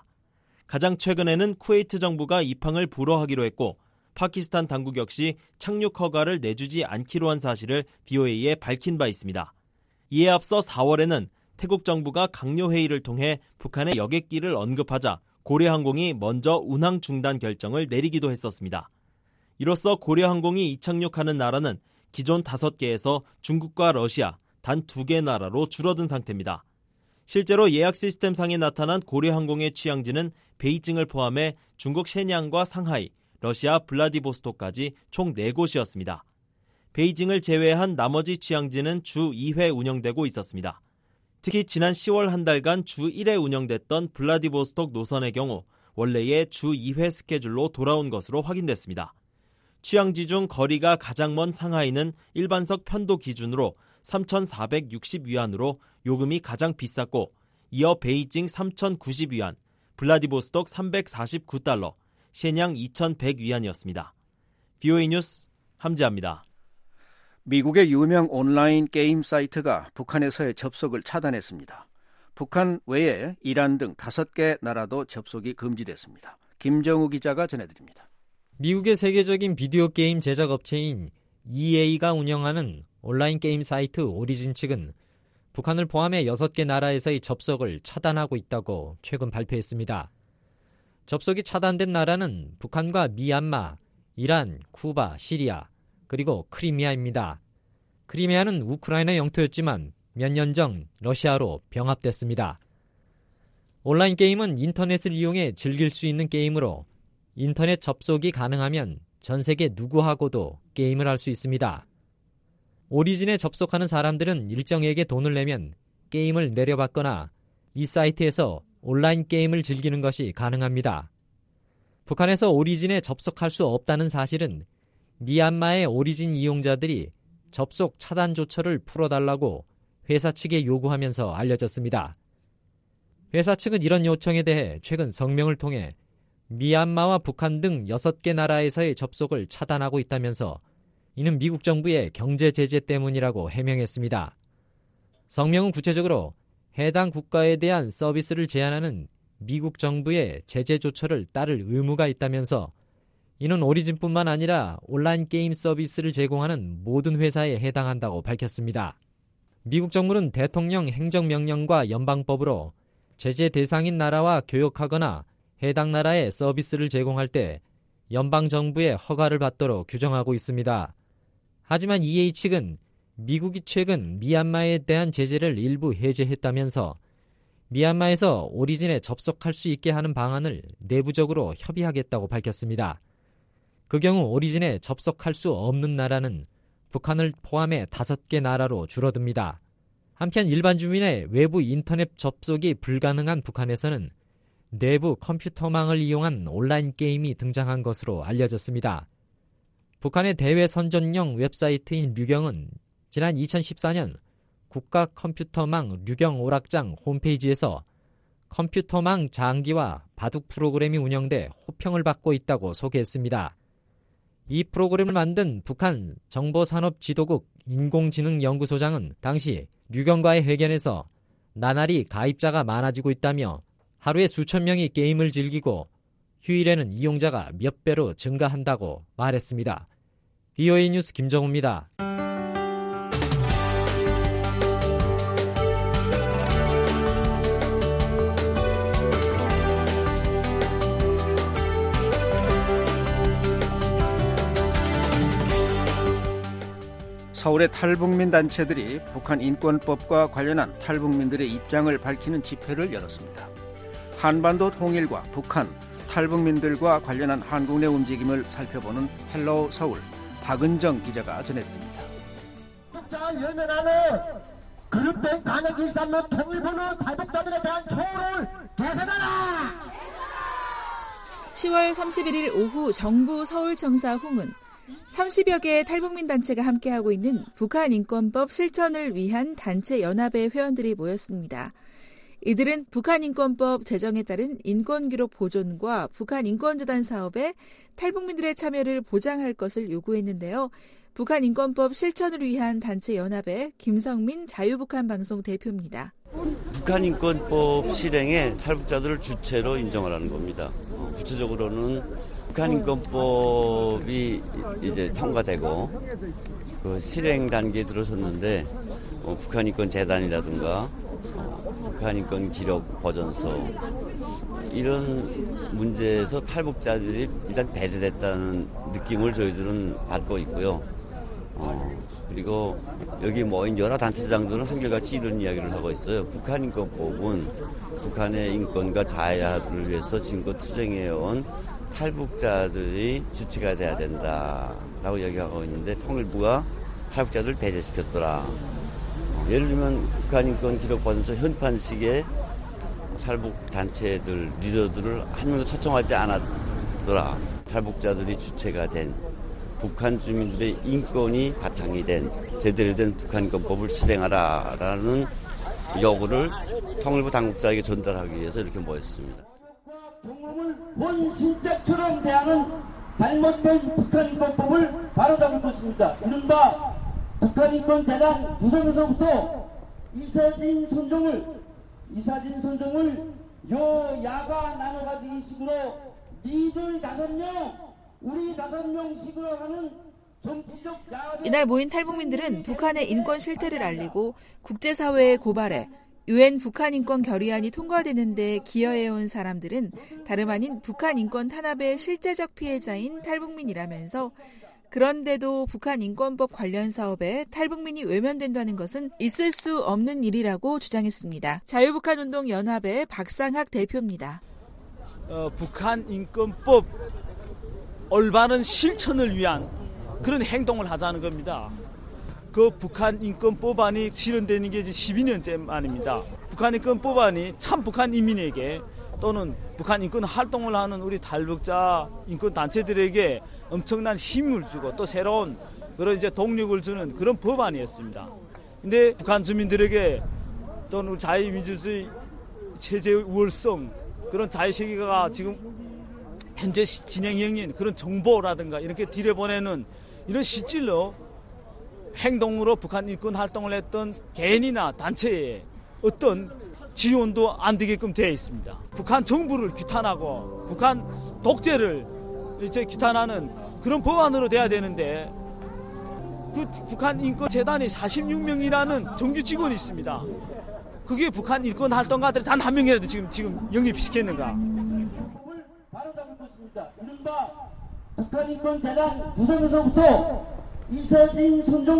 가장 최근에는 쿠웨이트 정부가 입항을 불허하기로 했고 파키스탄 당국 역시 착륙 허가를 내주지 않기로 한 사실을 BOA에 밝힌 바 있습니다. 이에 앞서 4월에는 태국 정부가 강요회의를 통해 북한의 여객기를 언급하자 고려항공이 먼저 운항 중단 결정을 내리기도 했었습니다. 이로써 고려항공이 이착륙하는 나라는 기존 5개에서 중국과 러시아 단 2개 나라로 줄어든 상태입니다. 실제로 예약 시스템상에 나타난 고려항공의 취항지는 베이징을 포함해 중국 shenyang과 상하이, 러시아 블라디보스토크까지 총 4곳이었습니다. 베이징을 제외한 나머지 취항지는 주 2회 운영되고 있었습니다. 특히 지난 10월 한 달간 주 1회 운영됐던 블라디보스토크 노선의 경우 원래의 주 2회 스케줄로 돌아온 것으로 확인됐습니다. 취향지 중 거리가 가장 먼 상하이는 일반석 편도 기준으로 3,460위안으로 요금이 가장 비쌌고 이어 베이징 3,090위안, 블라디보스톡 349달러, 셰냥 2,100위안이었습니다. VOA 뉴스 함지아입니다. 미국의 유명 온라인 게임 사이트가 북한에서의 접속을 차단했습니다. 북한 외에 이란 등 5개 나라도 접속이 금지됐습니다. 김정우 기자가 전해드립니다. 미국의 세계적인 비디오 게임 제작 업체인 EA가 운영하는 온라인 게임 사이트 오리진 측은 북한을 포함해 6개 나라에서의 접속을 차단하고 있다고 최근 발표했습니다. 접속이 차단된 나라는 북한과 미얀마, 이란, 쿠바, 시리아, 그리고 크리미아입니다. 크리미아는 우크라이나 영토였지만 몇 년 전 러시아로 병합됐습니다. 온라인 게임은 인터넷을 이용해 즐길 수 있는 게임으로 인터넷 접속이 가능하면 전 세계 누구하고도 게임을 할 수 있습니다. 오리진에 접속하는 사람들은 일정액의 돈을 내면 게임을 내려받거나 이 사이트에서 온라인 게임을 즐기는 것이 가능합니다. 북한에서 오리진에 접속할 수 없다는 사실은 미얀마의 오리진 이용자들이 접속 차단 조처를 풀어달라고 회사 측에 요구하면서 알려졌습니다. 회사 측은 이런 요청에 대해 최근 성명을 통해 미얀마와 북한 등 6개 나라에서의 접속을 차단하고 있다면서 이는 미국 정부의 경제 제재 때문이라고 해명했습니다. 성명은 구체적으로 해당 국가에 대한 서비스를 제한하는 미국 정부의 제재 조처를 따를 의무가 있다면서 이는 오리진뿐만 아니라 온라인 게임 서비스를 제공하는 모든 회사에 해당한다고 밝혔습니다. 미국 정부는 대통령 행정명령과 연방법으로 제재 대상인 나라와 교역하거나 해당 나라에 서비스를 제공할 때 연방정부의 허가를 받도록 규정하고 있습니다. 하지만 EA 측은 미국이 최근 미얀마에 대한 제재를 일부 해제했다면서 미얀마에서 오리진에 접속할 수 있게 하는 방안을 내부적으로 협의하겠다고 밝혔습니다. 그 경우 오리진에 접속할 수 없는 나라는 북한을 포함해 5개 나라로 줄어듭니다. 한편 일반 주민의 외부 인터넷 접속이 불가능한 북한에서는 내부 컴퓨터망을 이용한 온라인 게임이 등장한 것으로 알려졌습니다. 북한의 대외 선전용 웹사이트인 류경은 지난 2014년 국가 컴퓨터망 류경 오락장 홈페이지에서 컴퓨터망 장기와 바둑 프로그램이 운영돼 호평을 받고 있다고 소개했습니다. 이 프로그램을 만든 북한 정보산업지도국 인공지능연구소장은 당시 류경과의 회견에서 나날이 가입자가 많아지고 있다며 하루에 수천 명이 게임을 즐기고 휴일에는 이용자가 몇 배로 증가한다고 말했습니다. VOA 뉴스 김정우입니다. 서울의 탈북민 단체들이 북한 인권법과 관련한 탈북민들의 입장을 밝히는 집회를 열었습니다. 한반도 통일과 북한, 탈북민들과 관련한 한국 내 움직임을 살펴보는 헬로우 서울 박은정 기자가 전해드립니다. 국자 열면 안에 그룹된 간역 일삼는 통일부는 탈북자들에 대한 초를 개선하라! 10월 31일 오후 정부 서울청사 후문 30여 개의 탈북민 단체가 함께하고 있는 북한 인권법 실천을 위한 단체 연합의 회원들이 모였습니다. 이들은 북한 인권법 제정에 따른 인권기록 보존과 북한 인권재단 사업에 탈북민들의 참여를 보장할 것을 요구했는데요. 북한 인권법 실천을 위한 단체 연합의 김성민 자유북한 방송 대표입니다. 북한 인권법 실행에 탈북자들을 주체로 인정하라는 겁니다. 구체적으로는 북한 인권법이 이제 통과되고 그 실행 단계에 들어섰는데 북한 인권 재단이라든가 북한 인권 기록 보존소 이런 문제에서 탈북자들이 일단 배제됐다는 느낌을 저희들은 받고 있고요. 그리고 여기 모인 여러 단체장들은 한결같이 이런 이야기를 하고 있어요. 북한 인권법은 북한의 인권과 자유를 위해서 지금껏 투쟁해온 탈북자들이 주체가 돼야 된다라고 이야기하고 있는데 통일부가 탈북자들을 배제시켰더라. 예를 들면 북한 인권 기록 보존소 현판식에 탈북 단체들, 리더들을 한 명도 초청하지 않았더라. 탈북자들이 주체가 된 북한 주민들의 인권이 바탕이 된 제대로 된 북한인권법을 실행하라라는 요구를 통일부 당국자에게 전달하기 위해서 이렇게 모였습니다. 동물을 본신격처럼 대하는 잘못된 북한인권법을 바로잡을 것입니다. 이른바 북한인권재단 구성에서부터 이사진 손종을 여야가 나눠가지기 식으로 니들 5명, 우리 5명씩으로 하는 정치적 야합. 이날 모인 탈북민들은 북한의 인권 실태를 알리고 국제사회에 고발해 UN 북한 인권 결의안이 통과되는 데 기여해온 사람들은 다름 아닌 북한 인권 탄압의 실제적 피해자인 탈북민이라면서 그런데도 북한 인권법 관련 사업에 탈북민이 외면된다는 것은 있을 수 없는 일이라고 주장했습니다. 자유북한운동연합의 박상학 대표입니다. 북한 인권법 올바른 실천을 위한 그런 행동을 하자는 겁니다. 그 북한 인권법안이 실현되는 게 이제 12년째 만입니다. 북한 인권법안이 참 북한 인민에게 또는 북한 인권 활동을 하는 우리 탈북자 인권 단체들에게 엄청난 힘을 주고 또 새로운 그런 이제 동력을 주는 그런 법안이었습니다. 근데 북한 주민들에게 또는 자유민주주의 체제의 우월성 그런 자유세계가 지금 현재 진행 중인 그런 정보라든가 이렇게 들여보내는 이런 실질로 행동으로 북한 인권 활동을 했던 개인이나 단체에 어떤 지원도 안 되게끔 되어 있습니다. 북한 정부를 규탄하고 북한 독재를 이제 규탄하는 그런 법안으로 돼야 되는데 그 북한 인권 재단이 46명이라는 정규 직원이 있습니다. 그게 북한 인권 활동가들이 단 한 명이라도 지금 영입시켰는가? 바로잡을 것입니다. 이른바 북한 인권 재단 구성에서부터 이사진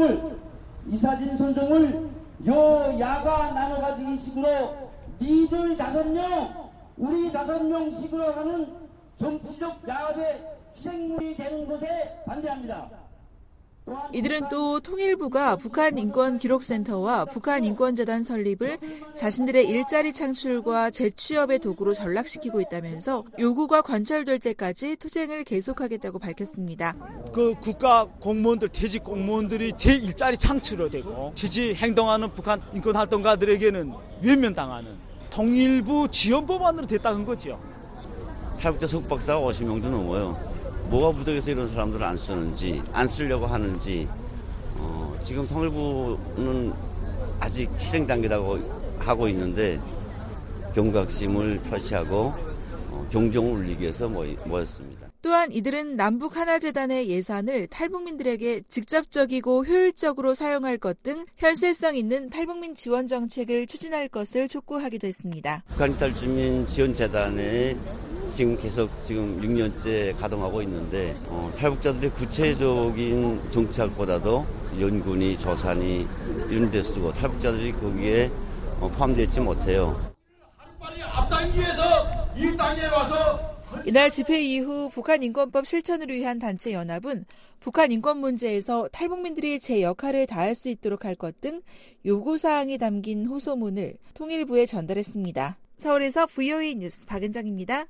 손종을 여야가 나눠가지기 식으로 니들 5명, 우리 5명씩으로 하는 정치적 야합의 희생물이 되는 것에 반대합니다. 이들은 또 통일부가 북한인권기록센터와 북한인권재단 설립을 자신들의 일자리 창출과 재취업의 도구로 전락시키고 있다면서 요구가 관철될 때까지 투쟁을 계속하겠다고 밝혔습니다. 그 국가 공무원들, 퇴직 공무원들이 제 일자리 창출이 되고 지지 행동하는 북한 인권활동가들에게는 외면당하는 통일부 지원법안으로 됐다는 거죠. 탈북자 석박사가 50명도 넘어요. 뭐가 부족해서 이런 사람들을 안 쓰는지, 안 쓰려고 하는지, 지금 통일부는 아직 실행 단계라고 하고 있는데 경각심을 표시하고 경종을 울리기 위해서 모였습니다. 또한 이들은 남북 하나재단의 예산을 탈북민들에게 직접적이고 효율적으로 사용할 것 등 현실성 있는 탈북민 지원 정책을 추진할 것을 촉구하기도 했습니다. 북한 이탈 주민 지원재단에 지금 6년째 가동하고 있는데 탈북자들의 구체적인 정책보다도 연군이 조산이 이런 데 쓰고 탈북자들이 거기에 포함되지 못해요. 앞당기기 위해서 이 땅에 와서 이날 집회 이후 북한인권법 실천을 위한 단체 연합은 북한 인권 문제에서 탈북민들이 제 역할을 다할 수 있도록 할 것 등 요구사항이 담긴 호소문을 통일부에 전달했습니다. 서울에서 VOA 뉴스 박은정입니다.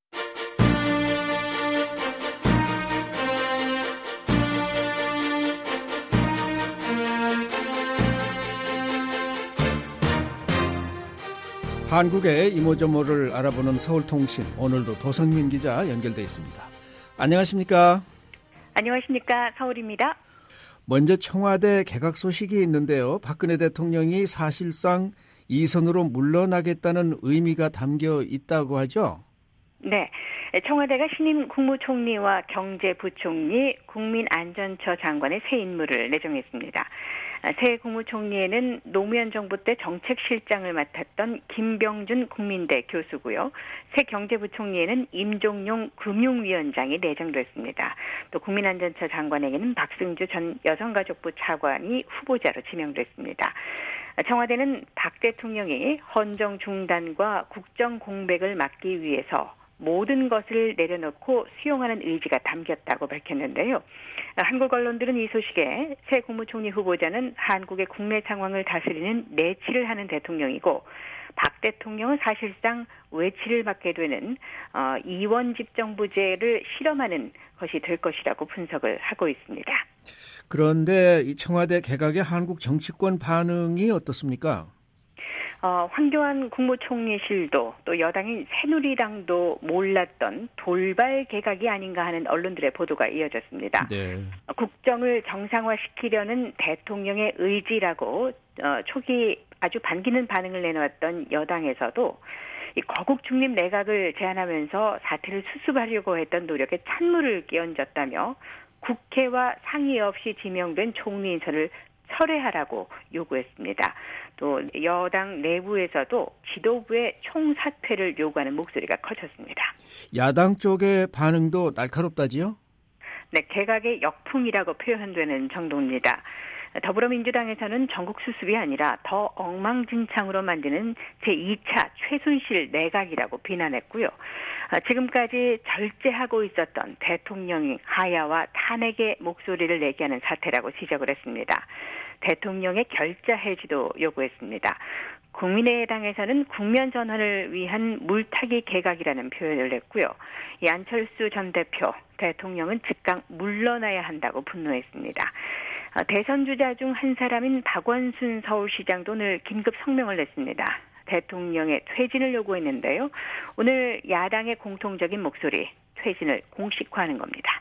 한국의 이모저모를 알아보는 서울통신, 오늘도 도성민 기자 연결돼 있습니다. 안녕하십니까? 안녕하십니까? 서울입니다. 먼저 청와대 개각 소식이 있는데요. 박근혜 대통령이 사실상 2선으로 물러나겠다는 의미가 담겨 있다고 하죠? 네. 청와대가 신임 국무총리와 경제부총리, 국민안전처 장관의 새 인물을 내정했습니다. 새 국무총리에는 노무현 정부 때 정책실장을 맡았던 김병준 국민대 교수고요. 새 경제부총리에는 임종용 금융위원장이 내정됐습니다. 또 국민안전처 장관에게는 박승주 전 여성가족부 차관이 후보자로 지명됐습니다. 청와대는 박 대통령이 헌정 중단과 국정 공백을 막기 위해서 모든 것을 내려놓고 수용하는 의지가 담겼다고 밝혔는데요. 한국 언론들은 이 소식에 새 국무총리 후보자는 한국의 국내 상황을 다스리는 내치를 하는 대통령이고 박 대통령은 사실상 외치를 맡게 되는 이원 집정부제를 실험하는 것이 될 것이라고 분석을 하고 있습니다. 그런데 이 청와대 개각의 한국 정치권 반응이 어떻습니까? 황교안 국무총리실도 또 여당인 새누리당도 몰랐던 돌발 개각이 아닌가 하는 언론들의 보도가 이어졌습니다. 네. 국정을 정상화시키려는 대통령의 의지라고 초기 아주 반기는 반응을 내놓았던 여당에서도 이 거국 중립 내각을 제안하면서 사태를 수습하려고 했던 노력에 찬물을 끼얹었다며 국회와 상의 없이 지명된 총리 인선을 철회하라고 요구했습니다. 또 여당 내부에서도 지도부의 총사퇴를 요구하는 목소리가 커졌습니다. 야당 쪽의 반응도 날카롭다지요? 네, 개각의 역풍이라고 표현되는 정도입니다. 더불어민주당에서는 전국 수습이 아니라 더 엉망진창으로 만드는 제2차 최순실 내각이라고 비난했고요. 지금까지 절제하고 있었던 대통령 하야와 탄핵의 목소리를 내게 하는 사태라고 지적을 했습니다. 대통령의 결자 해지도 요구했습니다. 국민의당에서는 국면 전환을 위한 물타기 개각이라는 표현을 냈고요. 이 안철수 전 대표, 대통령은 즉각 물러나야 한다고 분노했습니다. 대선 주자 중 한 사람인 박원순 서울시장도 오늘 긴급 성명을 냈습니다. 대통령의 퇴진을 요구했는데요. 오늘 야당의 공통적인 목소리, 퇴진을 공식화하는 겁니다.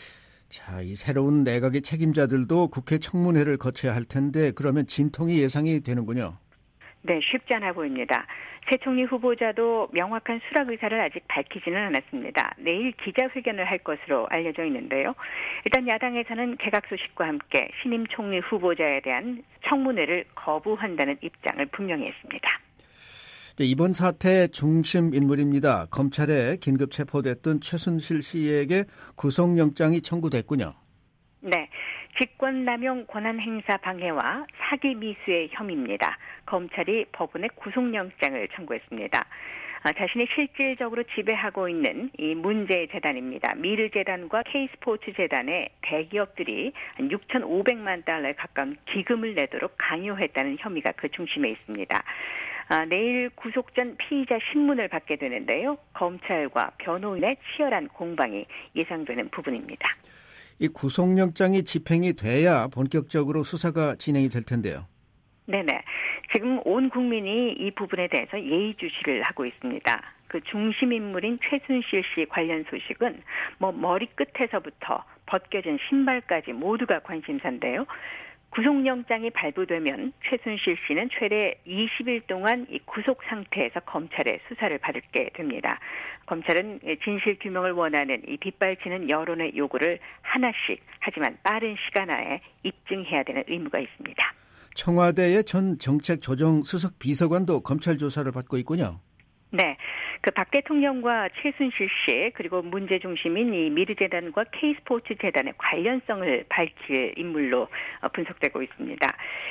자, 이 새로운 내각의 책임자들도 국회 청문회를 거쳐야 할 텐데 그러면 진통이 예상이 되는군요. 네, 쉽지 않아 보입니다. 새 총리 후보자도 명확한 수락 의사를 아직 밝히지는 않았습니다. 내일 기자회견을 할 것으로 알려져 있는데요. 일단 야당에서는 개각 소식과 함께 신임 총리 후보자에 대한 청문회를 거부한다는 입장을 분명히 했습니다. 네, 이번 사태의 중심 인물입니다. 검찰에 긴급 체포됐던 최순실 씨에게 구속영장이 청구됐군요. 네. 직권남용 권한행사 방해와 사기 미수의 혐의입니다. 검찰이 법원에 구속영장을 청구했습니다. 자신이 실질적으로 지배하고 있는 이 문제재단입니다. 미르재단과 K스포츠재단의 대기업들이 6,500만 달러에 가까운 기금을 내도록 강요했다는 혐의가 그 중심에 있습니다. 내일 구속 전 피의자 신문을 받게 되는데요. 검찰과 변호인의 치열한 공방이 예상되는 부분입니다. 이 구속영장이 집행이 돼야 본격적으로 수사가 진행이 될 텐데요. 네네. 지금 온 국민이 이 부분에 대해서 예의주시를 하고 있습니다. 그 중심 인물인 최순실 씨 관련 소식은 머리끝에서부터 벗겨진 신발까지 모두가 관심사인데요. 구속영장이 발부되면 최순실 씨는 최대 20일 동안 이 구속 상태에서 검찰의 수사를 받게 됩니다. 검찰은 진실 규명을 원하는 이 빗발치는 여론의 요구를 하나씩 하지만 빠른 시간 안에 입증해야 되는 의무가 있습니다. 청와대의 전 정책조정수석 비서관도 검찰 조사를 받고 있군요. 네. 그 박 대통령과 최순실 씨 그리고 문제 중심인 이 미르재단과 K스포츠재단의 관련성을 밝힐 인물로 분석되고 있습니다.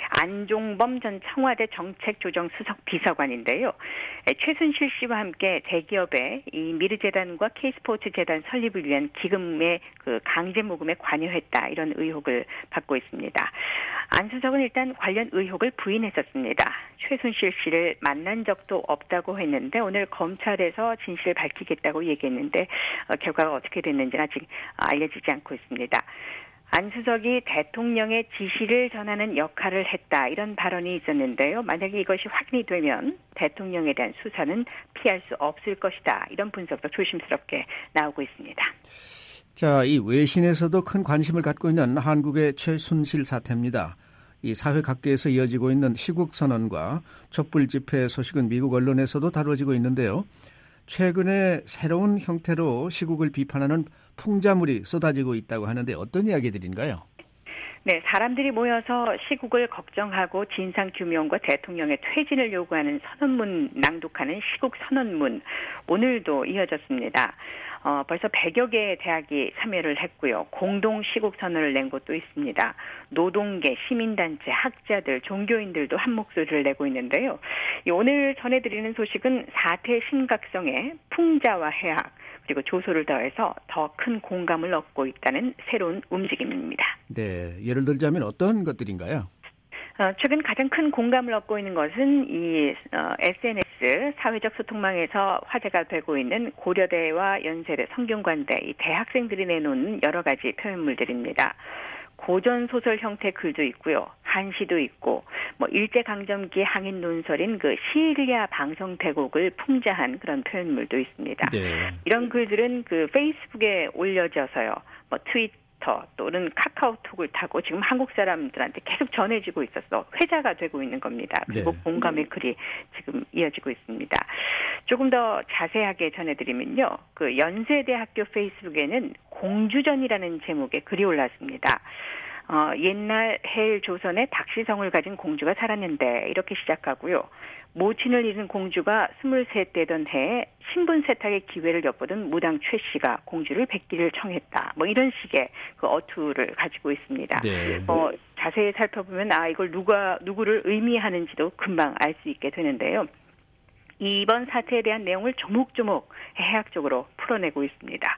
안종범 전 청와대 정책조정수석 비서관인데요. 최순실 씨와 함께 대기업의 이 미르재단과 K스포츠재단 설립을 위한 기금의 그 강제 모금에 관여했다 이런 의혹을 받고 있습니다. 안 수석은 일단 관련 의혹을 부인했었습니다. 최순실 씨를 만난 적도 없다고 했는데 오늘 검찰에서 진실을 밝히겠다고 얘기했는데 결과가 어떻게 됐는지는 아직 알려지지 않고 있습니다. 안 수석이 대통령의 지시를 전하는 역할을 했다 이런 발언이 있었는데요. 만약에 이것이 확인이 되면 대통령에 대한 수사는 피할 수 없을 것이다. 이런 분석도 조심스럽게 나오고 있습니다. 자, 이 외신에서도 큰 관심을 갖고 있는 한국의 최순실 사태입니다. 이 사회 각계에서 이어지고 있는 시국 선언과 촛불 집회 소식은 미국 언론에서도 다뤄지고 있는데요. 최근에 새로운 형태로 시국을 비판하는 풍자물이 쏟아지고 있다고 하는데 어떤 이야기들인가요? 네, 사람들이 모여서 시국을 걱정하고 진상규명과 대통령의 퇴진을 요구하는 선언문 낭독하는 시국 선언문 오늘도 이어졌습니다. 벌써 100여 개의 대학이 참여를 했고요. 공동 시국 선언을 낸 곳도 있습니다. 노동계, 시민단체, 학자들, 종교인들도 한 목소리를 내고 있는데요. 오늘 전해드리는 소식은 사태 심각성에 풍자와 해악 그리고 조소를 더해서 더 큰 공감을 얻고 있다는 새로운 움직임입니다. 네, 예를 들자면 어떤 것들인가요? 최근 가장 큰 공감을 얻고 있는 것은 이 SNS 사회적 소통망에서 화제가 되고 있는 고려대와 연세대, 성균관대 이 대학생들이 내놓는 여러 가지 표현물들입니다. 고전 소설 형태 글도 있고요, 한시도 있고, 일제강점기 항일 논설인 그 시일야 방송 대곡을 풍자한 그런 표현물도 있습니다. 네. 이런 글들은 그 페이스북에 올려져서요, 트위터 또는 카카오톡을 타고 지금 한국 사람들한테 계속 전해지고 있어서 회자가 되고 있는 겁니다. 그리고 네. 공감의 글이 지금 이어지고 있습니다. 조금 더 자세하게 전해드리면요. 그 연세대학교 페이스북에는 공주전이라는 제목의 글이 올랐습니다. 옛날 해일 조선에 닥시성을 가진 공주가 살았는데 이렇게 시작하고요. 모친을 잃은 공주가 23 되던 해에 신분 세탁의 기회를 엿보던 무당 최 씨가 공주를 뵙기를 청했다. 이런 식의 그 어투를 가지고 있습니다. 네. 자세히 살펴보면 이걸 누구를 의미하는지도 금방 알 수 있게 되는데요. 이번 사태에 대한 내용을 조목조목 해학적으로 풀어내고 있습니다.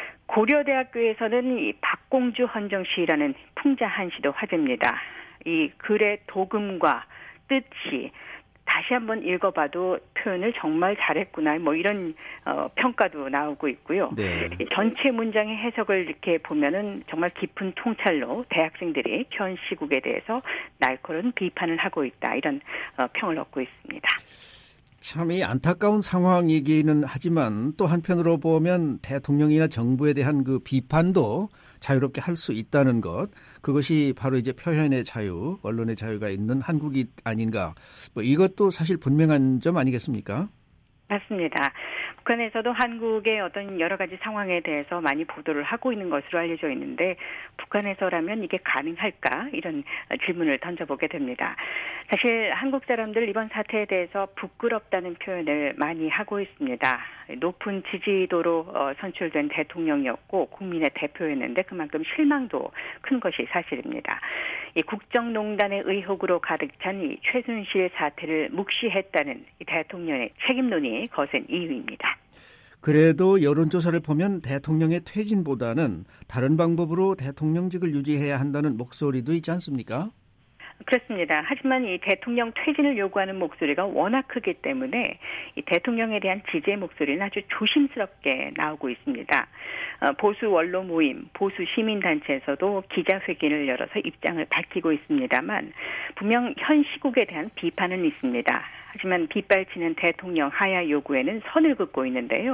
고려대학교에서는 이 박공주 헌정시라는 풍자 한시도 화제입니다. 이 글의 도금과 뜻이 다시 한번 읽어봐도 표현을 정말 잘했구나 이런 평가도 나오고 있고요. 네. 전체 문장의 해석을 이렇게 보면은 정말 깊은 통찰로 대학생들이 현 시국에 대해서 날카로운 비판을 하고 있다 이런 평을 얻고 있습니다. 참 이 안타까운 상황이기는 하지만 또 한편으로 보면 대통령이나 정부에 대한 그 비판도 자유롭게 할 수 있다는 것, 그것이 바로 이제 표현의 자유, 언론의 자유가 있는 한국이 아닌가. 이것도 사실 분명한 점 아니겠습니까? 맞습니다. 북한에서도 한국의 어떤 여러 가지 상황에 대해서 많이 보도를 하고 있는 것으로 알려져 있는데 북한에서라면 이게 가능할까? 이런 질문을 던져보게 됩니다. 사실 한국 사람들 이번 사태에 대해서 부끄럽다는 표현을 많이 하고 있습니다. 높은 지지도로 선출된 대통령이었고 국민의 대표였는데 그만큼 실망도 큰 것이 사실입니다. 이 국정농단의 의혹으로 가득 찬 이 최순실 사태를 묵시했다는 이 대통령의 책임론이 거센 이유입니다. 그래도 여론조사를 보면 대통령의 퇴진보다는 다른 방법으로 대통령직을 유지해야 한다는 목소리도 있지 않습니까? 그렇습니다. 하지만 이 대통령 퇴진을 요구하는 목소리가 워낙 크기 때문에 이 대통령에 대한 지지의 목소리는 아주 조심스럽게 나오고 있습니다. 보수 원로 모임, 보수 시민단체에서도 기자회견을 열어서 입장을 밝히고 있습니다만 분명 현 시국에 대한 비판은 있습니다. 하지만 빗발치는 대통령 하야 요구에는 선을 긋고 있는데요.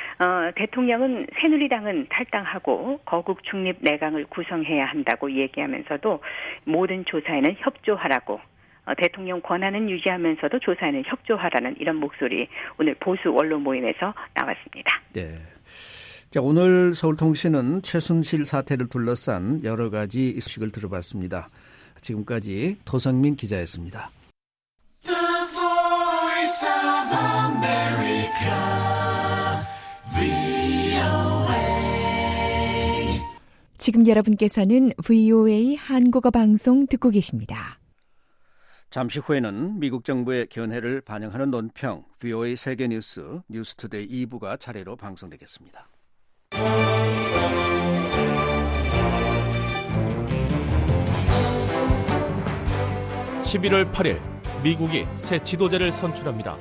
대통령은 새누리당은 탈당하고 거국 중립 내강을 구성해야 한다고 얘기하면서도 모든 조사에는 협조하라고 대통령 권한은 유지하면서도 조사에는 협조하라는 이런 목소리 오늘 보수 언론 모임에서 나왔습니다. 네. 자, 오늘 서울통신은 최순실 사태를 둘러싼 여러 가지 소식을 들어봤습니다. 지금까지 도성민 기자였습니다. 지금 여러분께서는 VOA 한국어 방송 듣고 계십니다. 잠시 후에는 미국 정부의 견해를 반영하는 논평 VOA 세계뉴스 뉴스투데이 2부가 차례로 방송되겠습니다. 11월 8일 미국이 새 지도자를 선출합니다.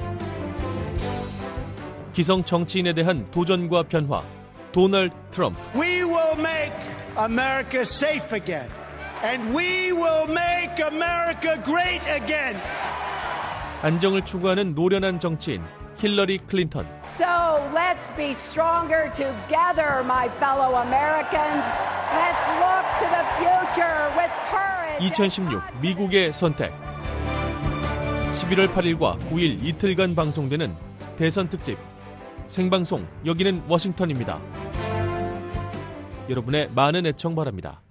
기성 정치인에 대한 도전과 변화, 도널드 트럼프. We will make America safe again. And we will make America great again. 안정을 추구하는 노련한 정치인 힐러리 클린턴. So let's be stronger together, my fellow Americans. Let's look to the future with courage. 2016 미국의 선택. 11월 8일과 9일 이틀간 방송되는 대선 특집 생방송 여기는 워싱턴입니다. 여러분의 많은 애청 바랍니다.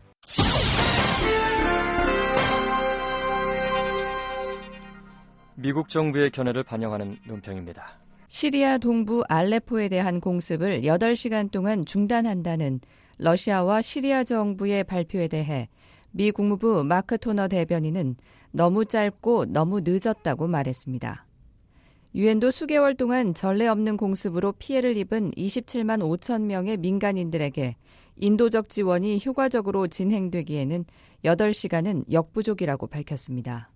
미국 정부의 견해를 반영하는 논평입니다. 시리아 동부 알레포에 대한 공습을 8시간 동안 중단한다는 러시아와 시리아 정부의 발표에 대해 미 국무부 마크 토너 대변인은 너무 짧고 너무 늦었다고 말했습니다. 유엔도 수개월 동안 전례 없는 공습으로 피해를 입은 27만 5천 명의 민간인들에게 인도적 지원이 효과적으로 진행되기에는 8시간은 역부족이라고 밝혔습니다.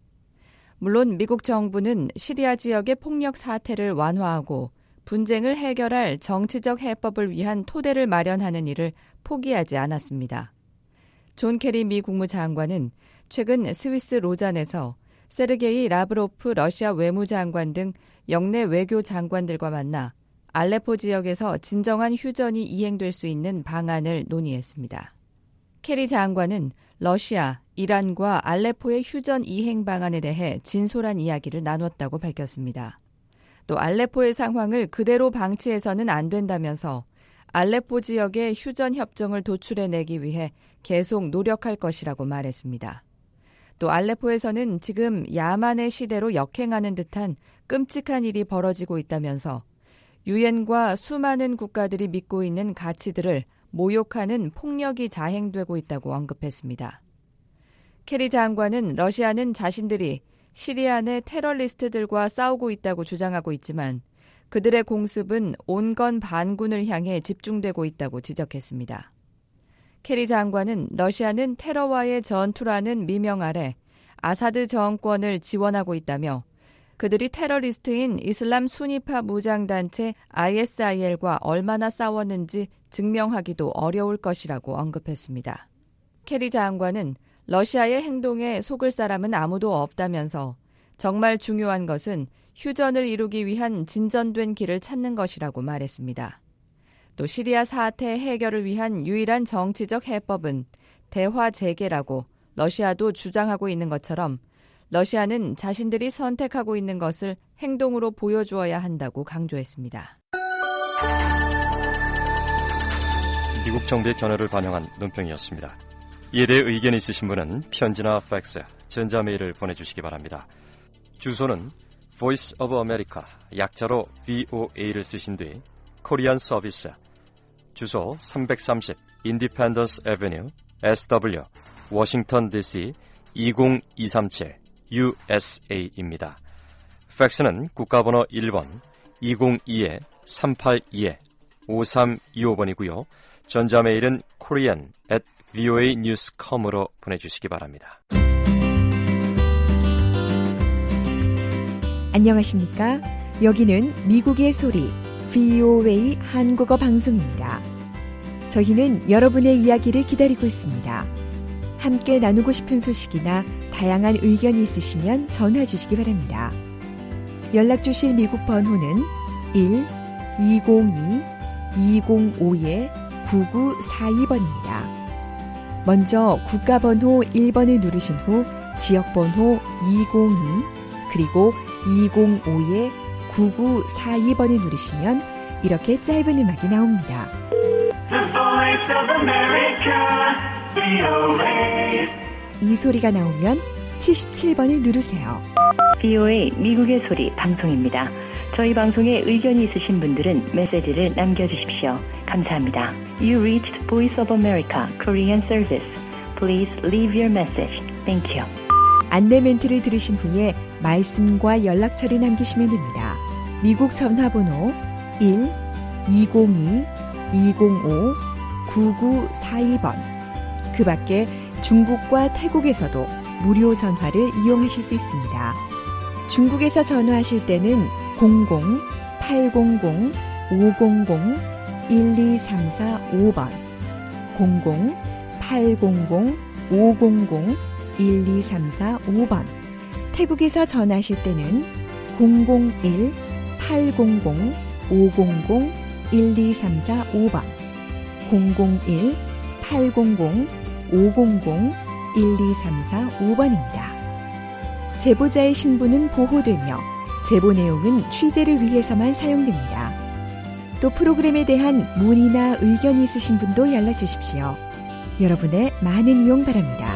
물론 미국 정부는 시리아 지역의 폭력 사태를 완화하고 분쟁을 해결할 정치적 해법을 위한 토대를 마련하는 일을 포기하지 않았습니다. 존 케리 미 국무장관은 최근 스위스 로잔에서 세르게이 라브로프 러시아 외무장관 등 영내 외교 장관들과 만나 알레포 지역에서 진정한 휴전이 이행될 수 있는 방안을 논의했습니다. 케리 장관은 러시아, 이란과 알레포의 휴전 이행 방안에 대해 진솔한 이야기를 나눴다고 밝혔습니다. 또 알레포의 상황을 그대로 방치해서는 안 된다면서 알레포 지역의 휴전 협정을 도출해내기 위해 계속 노력할 것이라고 말했습니다. 또 알레포에서는 지금 야만의 시대로 역행하는 듯한 끔찍한 일이 벌어지고 있다면서 유엔과 수많은 국가들이 믿고 있는 가치들을 모욕하는 폭력이 자행되고 있다고 언급했습니다. 케리 장관은 러시아는 자신들이 시리아 내 테러리스트들과 싸우고 있다고 주장하고 있지만 그들의 공습은 온건 반군을 향해 집중되고 있다고 지적했습니다. 케리 장관은 러시아는 테러와의 전투라는 미명 아래 아사드 정권을 지원하고 있다며 그들이 테러리스트인 이슬람 수니파 무장단체 ISIL과 얼마나 싸웠는지 증명하기도 어려울 것이라고 언급했습니다. 케리 장관은 러시아의 행동에 속을 사람은 아무도 없다면서 정말 중요한 것은 휴전을 이루기 위한 진전된 길을 찾는 것이라고 말했습니다. 또 시리아 사태 해결을 위한 유일한 정치적 해법은 대화 재개라고 러시아도 주장하고 있는 것처럼 러시아는 자신들이 선택하고 있는 것을 행동으로 보여주어야 한다고 강조했습니다. 미국 정부의 견해를 반영한 논평이었습니다. 이에 대해 의견이 있으신 분은 편지나 팩스, 전자메일을 보내주시기 바랍니다. 주소는 Voice of America, 약자로 VOA를 쓰신 뒤 코리안 서비스, 주소 330 Independence Avenue, SW, 워싱턴 DC 20237 USA입니다. 팩스는 국가번호 1번 202-382-5325번이고요. 전자메일은 korean@voanews.com으로 보내주시기 바랍니다. 안녕하십니까? 여기는 미국의 소리 VOA 한국어 방송입니다. 저희는 여러분의 이야기를 기다리고 있습니다. 함께 나누고 싶은 소식이나 다양한 의견이 있으시면 전화 주시기 바랍니다. 연락 주실 미국 번호는 1-202-205-9942번입니다. 먼저 국가번호 1번을 누르신 후 지역번호 202 그리고 205-9942번을 누르시면 이렇게 짧은 음악이 나옵니다. 이 소리가 나오면 77번을 누르세요. VOA 미국의 소리 방송입니다. 저희 방송에 의견이 있으신 분들은 메시지를 남겨주십시오. 감사합니다. You reached Voice of America Korean Service. Please leave your message. Thank you. 안내 멘트를 들으신 후에 말씀과 연락처를 남기시면 됩니다. 미국 전화번호 1-202-205-9942번. 그 밖에 중국과 태국에서도 무료 전화를 이용하실 수 있습니다. 중국에서 전화하실 때는 00-800-500-1234-5번 00-800-500-1234-5번 태국에서 전화하실 때는 001-800-500-1234-5번 001-800-500-1234-5번입니다. 제보자의 신분은 보호되며 제보 내용은 취재를 위해서만 사용됩니다. 또 프로그램에 대한 문의나 의견이 있으신 분도 연락 주십시오. 여러분의 많은 이용 바랍니다.